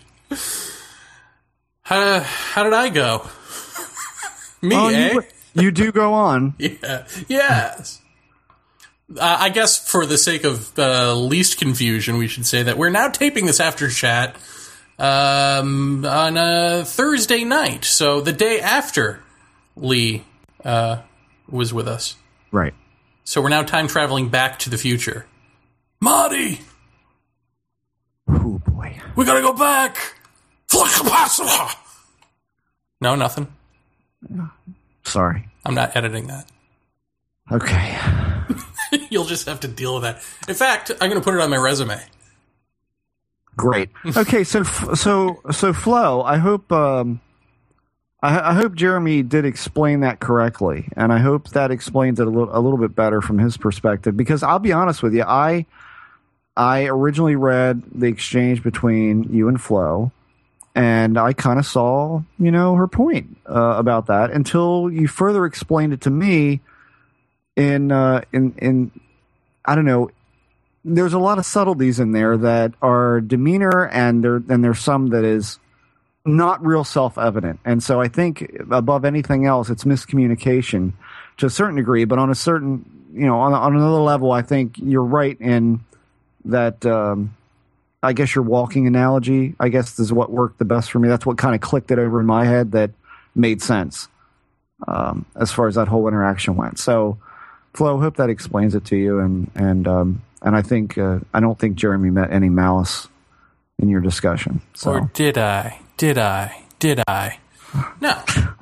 How, how did I go? Me,
Oh,
eh?
you, you do go on.
Yeah. Yes. Uh, I guess for the sake of uh, least confusion, we should say that we're now taping this after chat um, on a Thursday night. So the day after Lee uh, was with us.
Right.
So we're now time traveling back to the future. Marty!
Oh, boy.
We gotta go back! Flux capacitor! No, nothing.
Sorry.
I'm not editing that.
Okay.
You'll just have to deal with that. In fact, I'm going to put it on my resume.
Great. Okay, so so so Flo, I hope um, I, I hope Jeremy did explain that correctly, and I hope that explains it a little a little bit better from his perspective. Because I'll be honest with you, I I originally read the exchange between you and Flo, and I kind of saw you know her point uh, about that until you further explained it to me. In uh, in in I don't know. There's a lot of subtleties in there that are demeanor, and there and there's some that is not real self-evident. And so I think above anything else, it's miscommunication to a certain degree. But on a certain, you know, on, on another level, I think you're right in that um, I guess your walking analogy, I guess, is what worked the best for me. That's what kind of clicked it over in my head that made sense um, as far as that whole interaction went. So, Flo, hope that explains it to you. And and um, and I think uh, I don't think Jeremy met any malice in your discussion. So.
Or did I? Did I? Did I? No.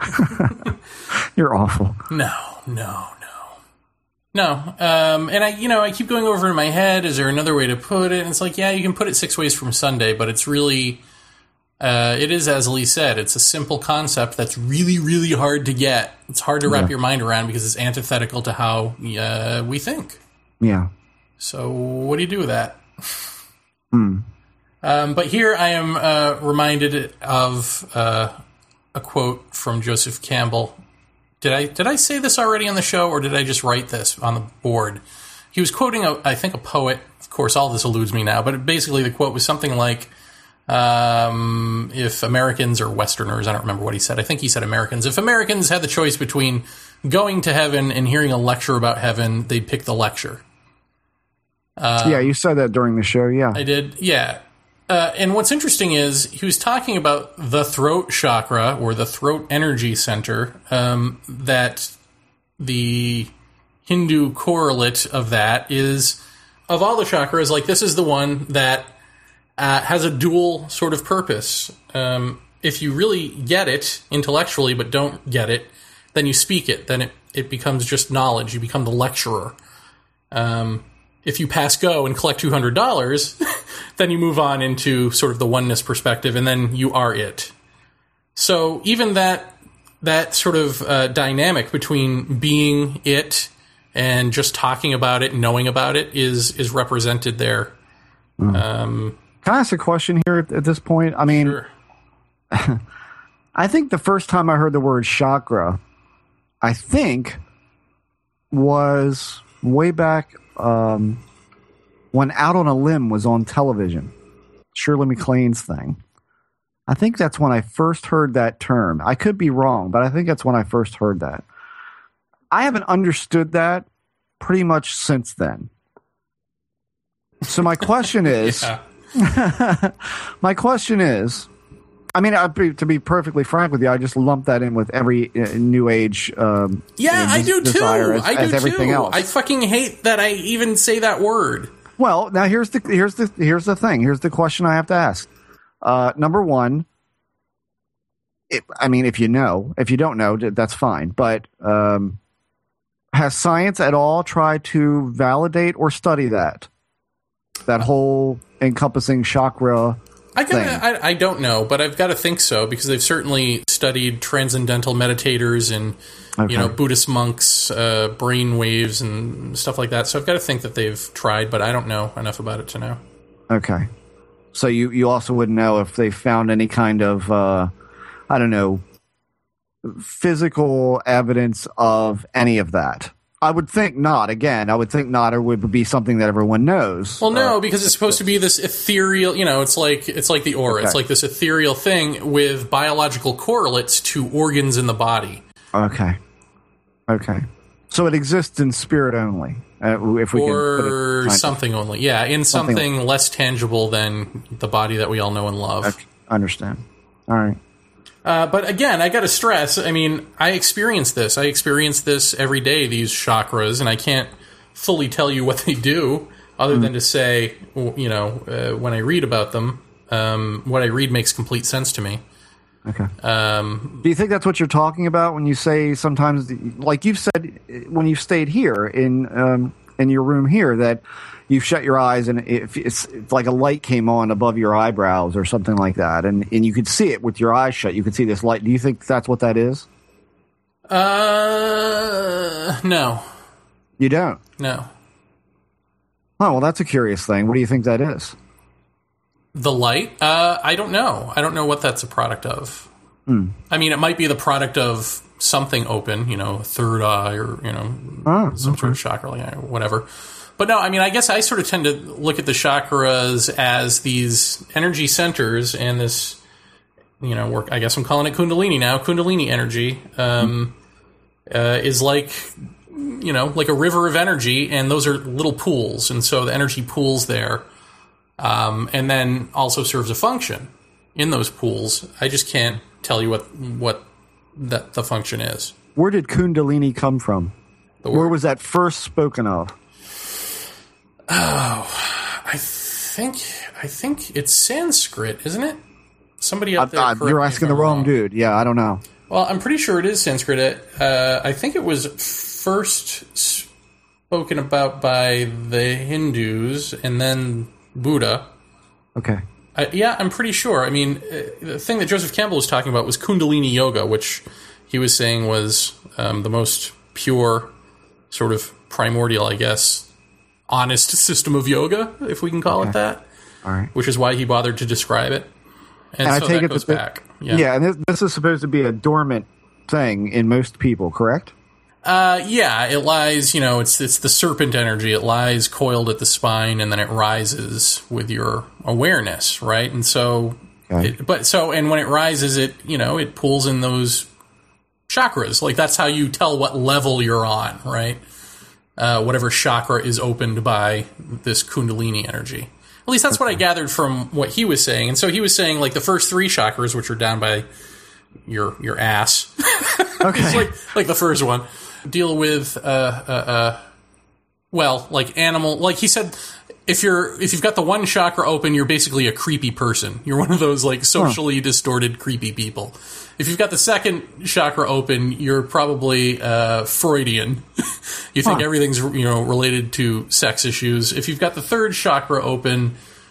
You're awful.
No, no, no. No. Um, and I, you know, I keep going over in my head, is there another way to put it? And it's like, yeah, you can put it six ways from Sunday, but it's really, uh, it is, as Lee said, it's a simple concept that's really, really hard to get. It's hard to wrap
Yeah.
your mind around because it's antithetical to how uh, we think.
Yeah.
So what do you do with that?
Hmm.
Um, but here I am uh, reminded of uh, a quote from Joseph Campbell. Did I did I say this already on the show, or did I just write this on the board? He was quoting, a, I think, a poet. Of course, all this eludes me now, but basically the quote was something like, um, if Americans or Westerners, I don't remember what he said. I think he said Americans. If Americans had the choice between going to heaven and hearing a lecture about heaven, they'd pick the lecture.
Uh, yeah, you said that during the show, yeah.
I did, yeah. Uh, and what's interesting is he was talking about the throat chakra or the throat energy center, um, that the Hindu correlate of that is, of all the chakras, like this is the one that uh, has a dual sort of purpose. Um, if you really get it intellectually but don't get it, then you speak it. Then it, it becomes just knowledge. You become the lecturer. Um If you pass go and collect two hundred dollars, then you move on into sort of the oneness perspective, and then you are it. So even that that sort of uh, dynamic between being it and just talking about it, knowing about it, is is represented there.
Mm.
Um,
Can I ask a question here at, at this point? I mean,
sure.
I think the first time I heard the word chakra, I think, was way back um, when Out on a Limb was on television. Shirley MacLaine's thing. I think that's when I first heard that term. I could be wrong, but I think that's when I first heard that. I haven't understood that pretty much since then. So my question is, my question is, I mean, I'd be, to be perfectly frank with you, I just lump that in with every uh, new age. Um,
yeah,
you know,
I do too.
as,
I do
as everything
too.
Else.
I fucking hate that I even say that word.
Well, now here's the here's the here's the thing. Here's the question I have to ask. Uh, number one, it, I mean, if you know, if you don't know, that's fine. But um, has science at all tried to validate or study that that whole encompassing chakra?
I, gotta, I I don't know, but I've got to think so because they've certainly studied transcendental meditators and okay. you know Buddhist monks, uh, brain waves and stuff like that. So I've got to think that they've tried, but I don't know enough about it to know.
Okay, so you you also wouldn't know if they found any kind of uh, I don't know physical evidence of any of that. I would think not. Again, I would think not, or would be something that everyone knows.
Well, no,
uh,
because it's supposed to be this ethereal. You know, it's like it's like the aura.
Okay.
It's like this ethereal thing with biological correlates to organs in the body.
Okay, okay. So it exists in spirit only, uh, if we
or
can put it
something only. Yeah, in something,
something
less tangible than the body that we all know and love.
Okay. Understand. All right.
Uh, but again, I got to stress, I mean, I experience this. I experience this every day, these chakras, and I can't fully tell you what they do other mm. than to say, you know, uh, when I read about them, um, what I read makes complete sense to me.
Okay.
Um,
do you think that's what you're talking about when you say sometimes, like you've said, when you've stayed here in um, in your room here, that you've shut your eyes and if it's, it's like a light came on above your eyebrows or something like that, and, and you could see it with your eyes shut. You could see this light. Do you think that's what that is?
Uh, no.
You don't?
No.
Oh, well, that's a curious thing. What do you think that is?
The light? Uh, I don't know. I don't know what that's a product of.
Hmm.
I mean, it might be the product of something open, you know, third eye or, you know,
oh,
some
okay.
sort of chakra, or whatever. But no, I mean, I guess I sort of tend to look at the chakras as these energy centers and this, you know, work. I guess I'm calling it Kundalini now. Kundalini energy um, uh, is like, you know, like a river of energy, and those are little pools. And so the energy pools there um, and then also serves a function in those pools. I just can't tell you what what that the function is.
Where did Kundalini come from? Where was that first spoken of?
Oh, I think I think it's Sanskrit, isn't it? Somebody out there.
Uh, you're asking the wrong dude. Yeah, I don't know.
Well, I'm pretty sure it is Sanskrit. Uh, I think it was first spoken about by the Hindus and then Buddha.
Okay.
Uh, yeah, I'm pretty sure. I mean, uh, the thing that Joseph Campbell was talking about was Kundalini Yoga, which he was saying was um, the most pure, sort of primordial, I guess, honest system of yoga, if we can call
okay.
it that.
All right.
Which is why he bothered to describe it. And,
and
so
I take
that
it
goes
that
back.
Yeah,
Yeah,
and this, this is supposed to be a dormant thing in most people, correct?
uh, yeah, it lies, you know, it's it's the serpent energy. It lies coiled at the spine, and then it rises with your awareness, right? And so,
Okay.
it, but so, and when it rises, it, you know, it pulls in those chakras. Like, that's how you tell what level you're on, right? Uh, whatever chakra is opened by this Kundalini energy. At least that's what I gathered from what he was saying. And so he was saying, like, the first three chakras, which are down by your your ass,
Okay.
it's like like the first one, deal with, uh, uh, uh, well, like animal. Like he said, if you're if you've got the one chakra open, you're basically a creepy person. You're one of those like socially huh. distorted, creepy people. If you've got the second chakra open, you're probably uh, Freudian. You think huh. everything's, you know, related to sex issues. If you've got the third chakra open,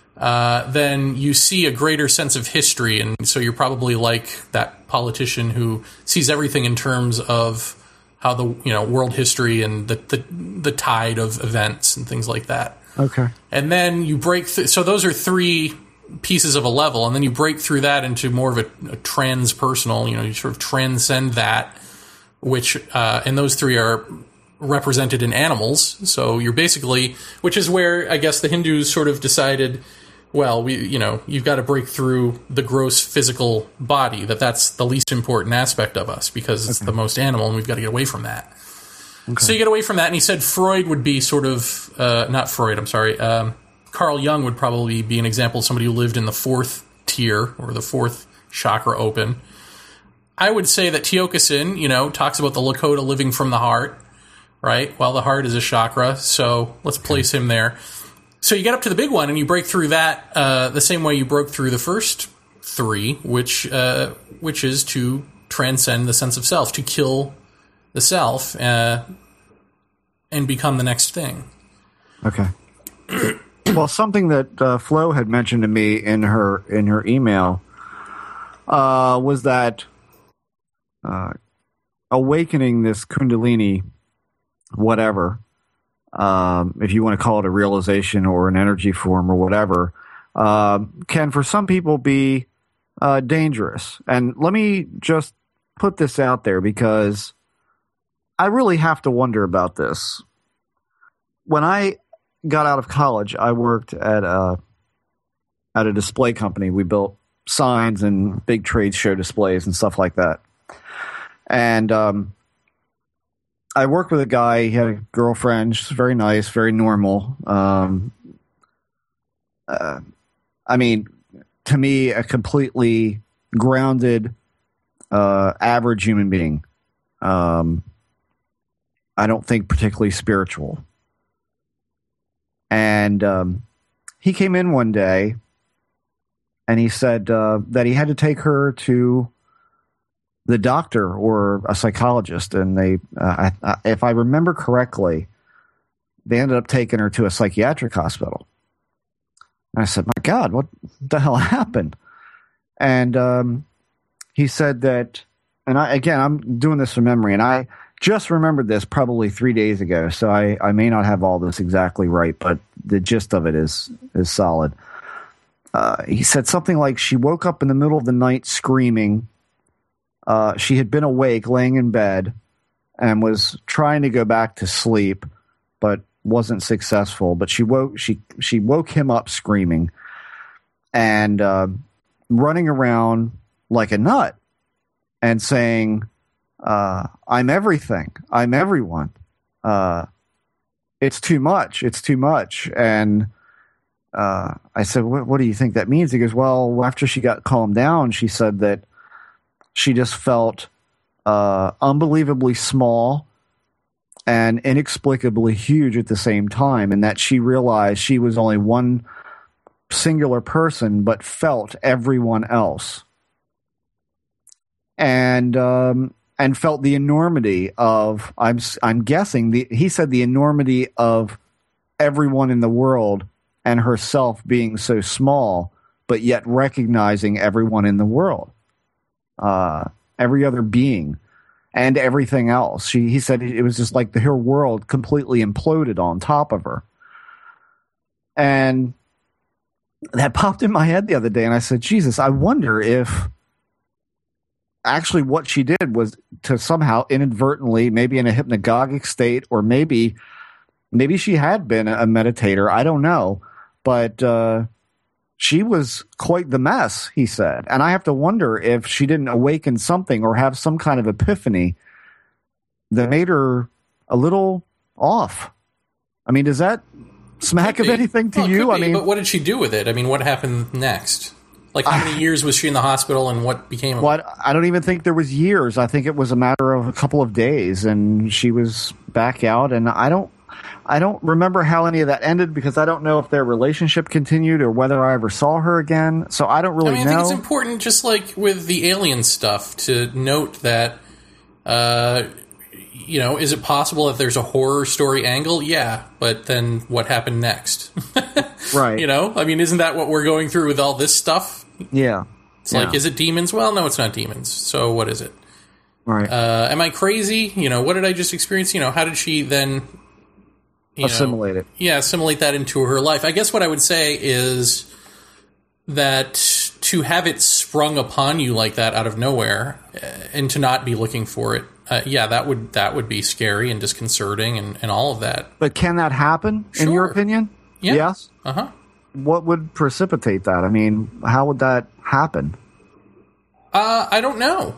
uh, then you see a greater sense of history, and so you're probably like that politician who sees everything in terms of how the, you know, world history and the the, the tide of events and things like that.
Okay.
And then you break th- so those are three pieces of a level, and then you break through that into more of a, a transpersonal, you know, you sort of transcend that, which, uh, and those three are represented in animals. So you're basically, which is where I guess the Hindus sort of decided, well, we, you know, you've got to break through the gross physical body, that that's the least important aspect of us because it's okay. the most animal, and we've got to get away from that. Okay. So you get away from that, and he said Freud would be sort of, uh, not Freud, I'm sorry, um, Carl Jung would probably be an example of somebody who lived in the fourth tier, or the fourth chakra open. I would say that Tiokasin, you know, talks about the Lakota living from the heart, right? Well, the heart is a chakra, so let's place him there. So you get up to the big one, and you break through that uh, the same way you broke through the first three, which uh, which is to transcend the sense of self, to kill the self, uh, and become the next thing.
Okay. Well, something that uh, Flo had mentioned to me in her in her email uh, was that uh, awakening this Kundalini, whatever, um, if you want to call it a realization or an energy form or whatever, uh, can for some people be uh, dangerous. And let me just put this out there because I really have to wonder about this. When I got out of college, I worked at a at a display company. We built signs and big trade show displays and stuff like that. And um, I worked with a guy. He had a girlfriend. She's very nice, very normal. Um, uh, I mean, to me, a completely grounded, uh, average human being. Um, I don't think particularly spiritual. And um, he came in one day, and he said uh, that he had to take her to the doctor or a psychologist. And they, uh, I, I, if I remember correctly, they ended up taking her to a psychiatric hospital. And I said, "My God, what the hell happened?" And um, he said that, and I again, I'm doing this from memory, and I just remembered this probably three days ago, so I, I may not have all this exactly right, but the gist of it is is solid. Uh, he said something like she woke up in the middle of the night screaming. Uh, she had been awake, laying in bed, and was trying to go back to sleep, but wasn't successful. But she woke she she woke him up screaming and uh, running around like a nut and saying, Uh, I'm everything. I'm everyone. Uh, it's too much. It's too much. And uh, I said, what, what do you think that means? He goes, well, after she got calmed down, she said that she just felt uh, unbelievably small and inexplicably huge at the same time, and that she realized she was only one singular person, but felt everyone else. And um, and felt the enormity of, I'm I'm guessing, the, he said the enormity of everyone in the world and herself being so small, but yet recognizing everyone in the world, uh, every other being, and everything else. She, he said it was just like the her world completely imploded on top of her. And that popped in my head the other day, and I said, Jesus, I wonder if actually what she did was to somehow inadvertently, maybe in a hypnagogic state, or maybe maybe she had been a meditator, I don't know, but uh, she was quite the mess, he said. And I have to wonder if she didn't awaken something or have some kind of epiphany that made her a little off. I mean, does that smack of anything to
well,
you? I
be,
mean,
but what did she do with it? I mean, what happened next? Like, how many years was she in the hospital, and what became of
well,
it?
I don't even think there was years. I think it was a matter of a couple of days, and she was back out. And I don't, I don't remember how any of that ended, because I don't know if their relationship continued or whether I ever saw her again. So I don't really
I mean,
know.
I think it's important, just like with the alien stuff, to note that, uh, you know, is it possible that there's a horror story angle? Yeah, but then what happened next?
Right.
You know, I mean, isn't that what we're going through with all this stuff?
Yeah.
It's
yeah.
like, is it demons? Well, no, it's not demons. So what is it?
Right.
Uh, am I crazy? You know, what did I just experience? You know, how did she then you
assimilate
know,
it?
Yeah, assimilate that into her life. I guess what I would say is that to have it sprung upon you like that out of nowhere, uh, and to not be looking for it, uh, yeah, that would that would be scary and disconcerting and, and all of that.
But can that happen, in
Sure.
your opinion?
Yeah.
Yes?
Uh-huh.
What would precipitate that? I mean, how would that happen?
Uh, I don't know.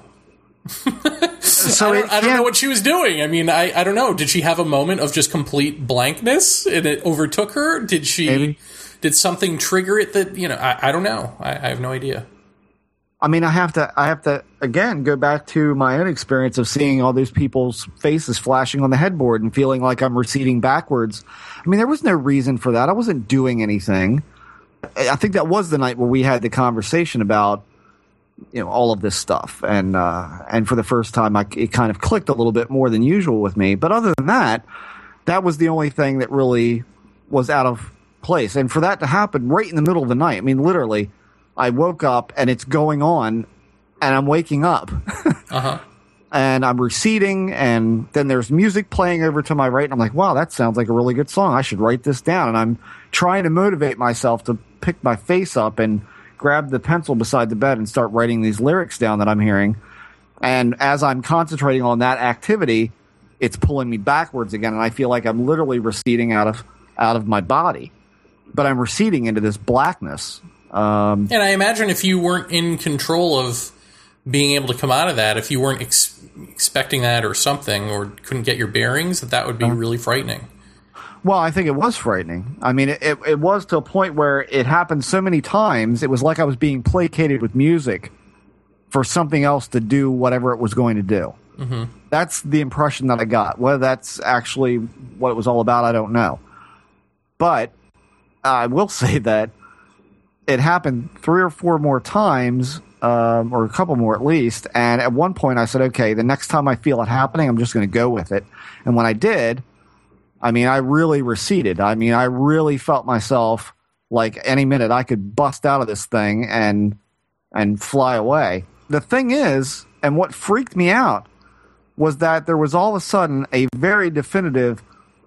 So
I
it
don't, I don't know
can't-
what she was doing. I mean, I, I don't know. Did she have a moment of just complete blankness and it overtook her? Did she?
Maybe.
Did something trigger it that, you know, I, I don't know. I, I have no idea.
I mean, I have to, I have to, again, go back to my own experience of seeing all these people's faces flashing on the headboard and feeling like I'm receding backwards. I mean, there was no reason for that. I wasn't doing anything. I think that was the night where we had the conversation about, you know, all of this stuff. And, uh, and for the first time, I, it kind of clicked a little bit more than usual with me. But other than that, that was the only thing that really was out of place. And for that to happen right in the middle of the night, I mean, literally, I woke up and it's going on and I'm waking up.
Uh-huh.
And I'm receding, and then there's music playing over to my right, and I'm like, wow, that sounds like a really good song. I should write this down. And I'm trying to motivate myself to pick my face up and grab the pencil beside the bed and start writing these lyrics down that I'm hearing. And as I'm concentrating on that activity, it's pulling me backwards again, and I feel like I'm literally receding out of out of my body. But I'm receding into this blackness. Um,
and I imagine if you weren't in control of being able to come out of that, if you weren't ex- expecting that or something, or couldn't get your bearings, that that would be really frightening.
Well, I think it was frightening. I mean, it, it, it was to a point where it happened so many times, it was like I was being placated with music for something else to do whatever it was going to do.
Mm-hmm.
That's the impression that I got. Whether that's actually what it was all about, I don't know. But I will say that it happened three or four more times, um, or a couple more at least. And at one point I said, okay, the next time I feel it happening, I'm just going to go with it. And when I did, I mean, I really receded. I mean, I really felt myself like any minute I could bust out of this thing and and fly away. The thing is, and what freaked me out, was that there was all of a sudden a very definitive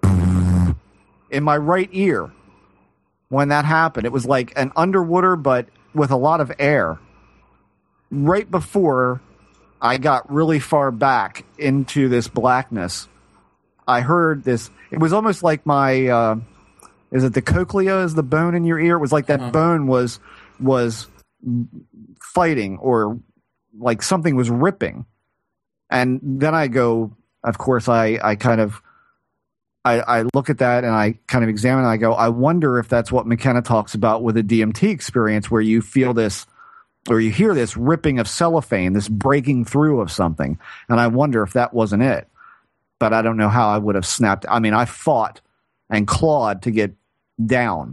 in my right ear when that happened. It was like an underwater, but with a lot of air. Right before I got really far back into this blackness, I heard this. It was almost like my, uh, is it the cochlea is the bone in your ear? It was like that uh-huh. bone was was fighting, or like something was ripping. And then I go, of course, I, I kind of I, I look at that and I kind of examine it. And I go, I wonder if that's what McKenna talks about with a D M T experience, where you feel this, or you hear this ripping of cellophane, this breaking through of something. And I wonder if that wasn't it. But I don't know how I would have snapped. I mean, I fought and clawed to get down,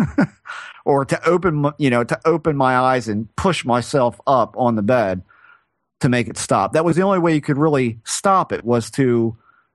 or to open, you know, to open my eyes and push myself up on the bed to make it stop. That was the only way you could really stop it, was to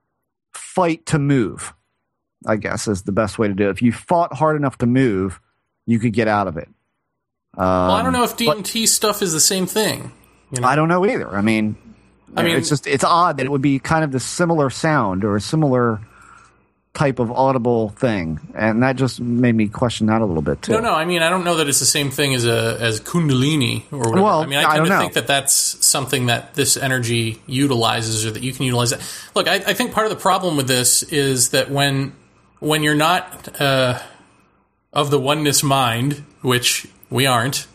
fight to move, I guess, is the best way to do it. If you fought hard enough to move, you could get out of it. Um,
well, I don't know if D M T stuff is the same thing. You know?
I don't know either. I mean, I mean, it's just, it's odd that it would be kind of the similar sound or a similar type of audible thing, and that just made me question that a little bit too.
No, no, I mean, I don't know that it's the same thing as a as Kundalini or whatever.
Well,
I mean, I
I
tend
don't
to
know.
think that that's something that this energy utilizes, or that you can utilize it. Look, I, I think part of the problem with this is that when when you're not uh, of the oneness mind, which we aren't,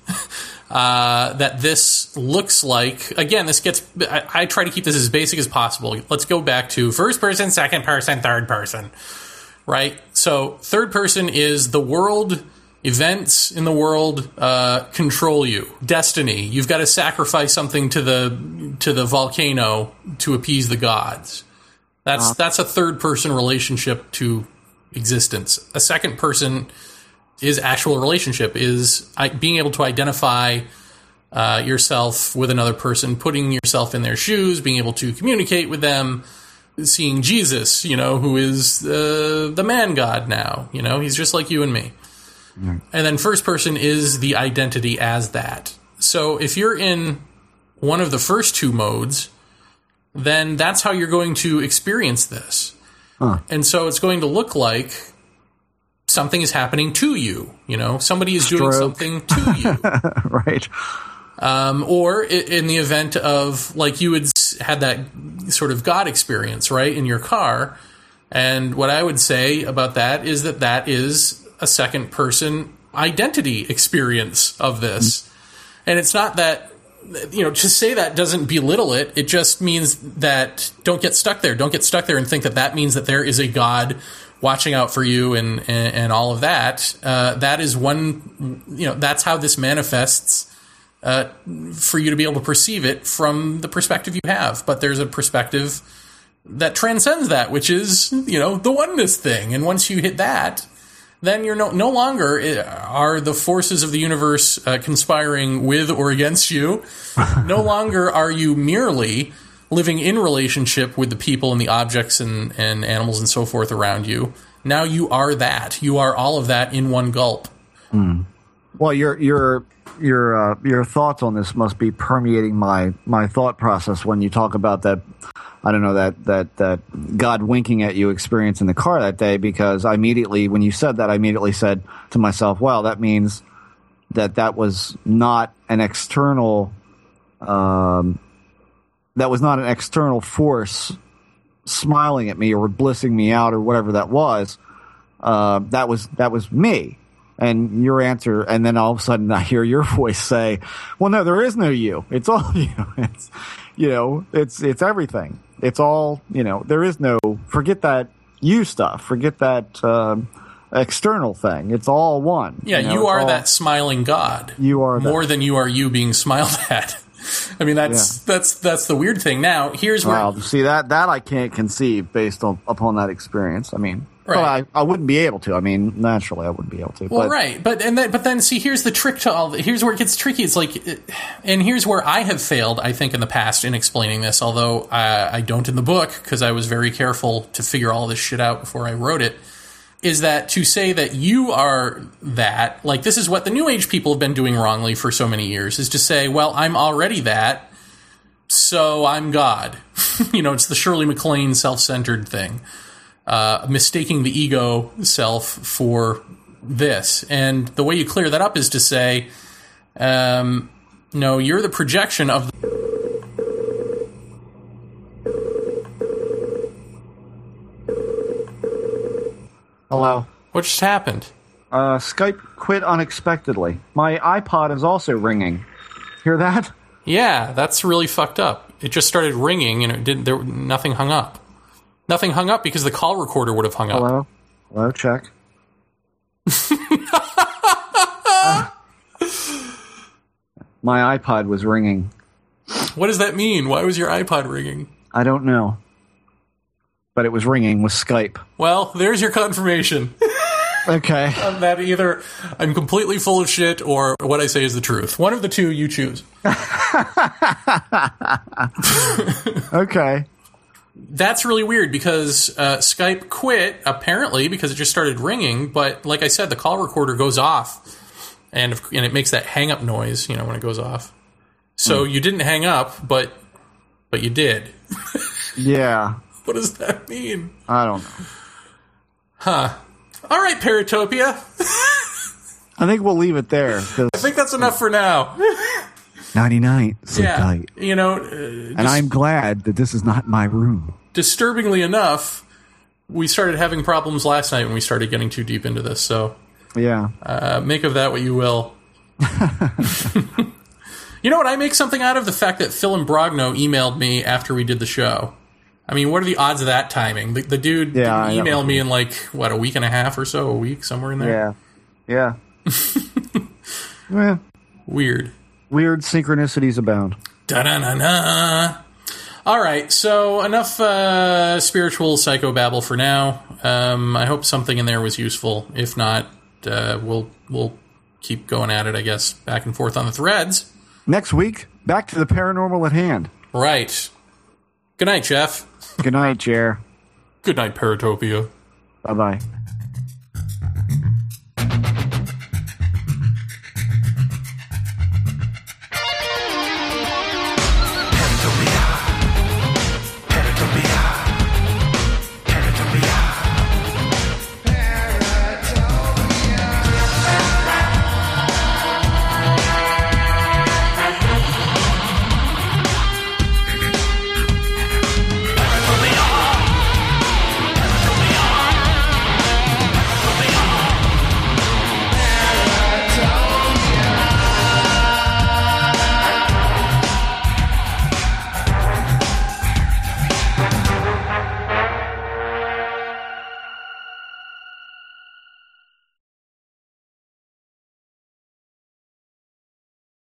uh, that this looks like, again, this gets, I, I try to keep this as basic as possible. Let's go back to first person, second person, third person, right? So third person is the world, events in the world uh, control you. Destiny. You've got to sacrifice something to the to the volcano to appease the gods. That's uh-huh. that's a third person relationship to existence. A second person is actual relationship, is being able to identify uh, yourself with another person, putting yourself in their shoes, being able to communicate with them, seeing Jesus, you know, who is uh, the man God now. You know, he's just like you and me. Mm. And then first person is the identity as that. So if you're in one of the first two modes, then that's how you're going to experience this. Huh. And so it's going to look like something is happening to you. You know, somebody is
Stroke.
doing something to you.
Right.
Um, or in the event of, like, you had had that sort of God experience, right, in your car. And what I would say about that is that that is a second person identity experience of this. Mm-hmm. And it's not that, you know, to say that doesn't belittle it. It just means that don't get stuck there. Don't get stuck there and think that that means that there is a God watching out for you and, and, and all of that. Uh, that is one, you know, that's how this manifests uh, for you to be able to perceive it from the perspective you have. But there's a perspective that transcends that, which is, you know, the oneness thing. And once you hit that, then you're no, no longer are the forces of the universe uh, conspiring with or against you. No longer are you merely living in relationship with the people and the objects and, and animals and so forth around you. Now you are that. You are all of that in one gulp.
Mm. Well, your your your uh, your thoughts on this must be permeating my my thought process when you talk about that. I don't know, that that that God winking at you experience in the car that day, because I immediately, when you said that, I immediately said to myself, well, that means that that was not an external. Um, That was not an external force smiling at me or blissing me out or whatever that was. Uh, that was that was me. And your answer, and then all of a sudden I hear your voice say, "Well, no, there is no you. It's all you. It's, you know, it's it's everything. It's all, you know. There is no. Forget that you stuff. Forget that um, external thing. It's all one.
Yeah,
you, know,
you are
all,
that smiling God.
You are
more
that.
than you are you being smiled at." I mean, that's yeah. that's that's the weird thing. Now, here's where
wow, see that that I can't conceive based on upon that experience. I mean,
right.
well, I I wouldn't be able to. I mean, naturally, I wouldn't be able to.
Well,
but,
right, but and then, but then see, here's the trick to all. Here's where it gets tricky. It's like, and here's where I have failed, I think, in the past in explaining this. Although I, I don't in the book, because I was very careful to figure all this shit out before I wrote it. Is that to say that you are that? Like, this is what the New Age people have been doing wrongly for so many years. Is to say, well, I'm already that. So I'm God. You know, it's the Shirley MacLaine self-centered thing. Uh, mistaking the ego self for this. And the way you clear that up is to say, um, no, you're the projection of the...
Hello.
What just happened?
Uh, Skype quit unexpectedly. My iPod is also ringing. Hear that?
Yeah, that's really fucked up. It just started ringing and it didn't. There, nothing hung up. Nothing hung up because the call recorder would have hung up.
Hello? Hello, check. uh, my iPod was ringing.
What does that mean? Why was your iPod ringing?
I don't know. But it was ringing with Skype.
Well, there's your confirmation.
Okay.
Um, that either I'm completely full of shit or what I say is the truth. One of the two, you choose.
Okay.
That's really weird because uh, Skype quit, apparently, because it just started ringing. But like I said, the call recorder goes off, and, if, and it makes that hang-up noise, you know, when it goes off. So mm. you didn't hang up, but but you did.
Yeah.
What does that mean?
I don't know.
Huh. All right, Paratopia.
I think we'll leave it there.
I think that's enough for now.
Nighty-night. Sleep
yeah,
tight.
You know, uh,
and I'm glad that this is not my room.
Disturbingly enough, we started having problems last night when we started getting too deep into this. So,
yeah,
uh, make of that what you will. You know what? I make something out of the fact that Phil Imbrogno emailed me after we did the show. I mean, what are the odds of that timing? The, the dude
yeah,
emailed me in like what a week and a half or so, a week somewhere in there.
Yeah, yeah. Yeah.
Weird.
Weird synchronicities abound.
Da-da-na-na. All right, so enough uh, spiritual psychobabble for now. Um, I hope something in there was useful. If not, uh, we'll we'll keep going at it, I guess, back and forth on the threads.
Next week, back to the paranormal at hand.
Right. Good night, Jeff.
Good night, Jer.
Good night, Paratopia.
Bye-bye.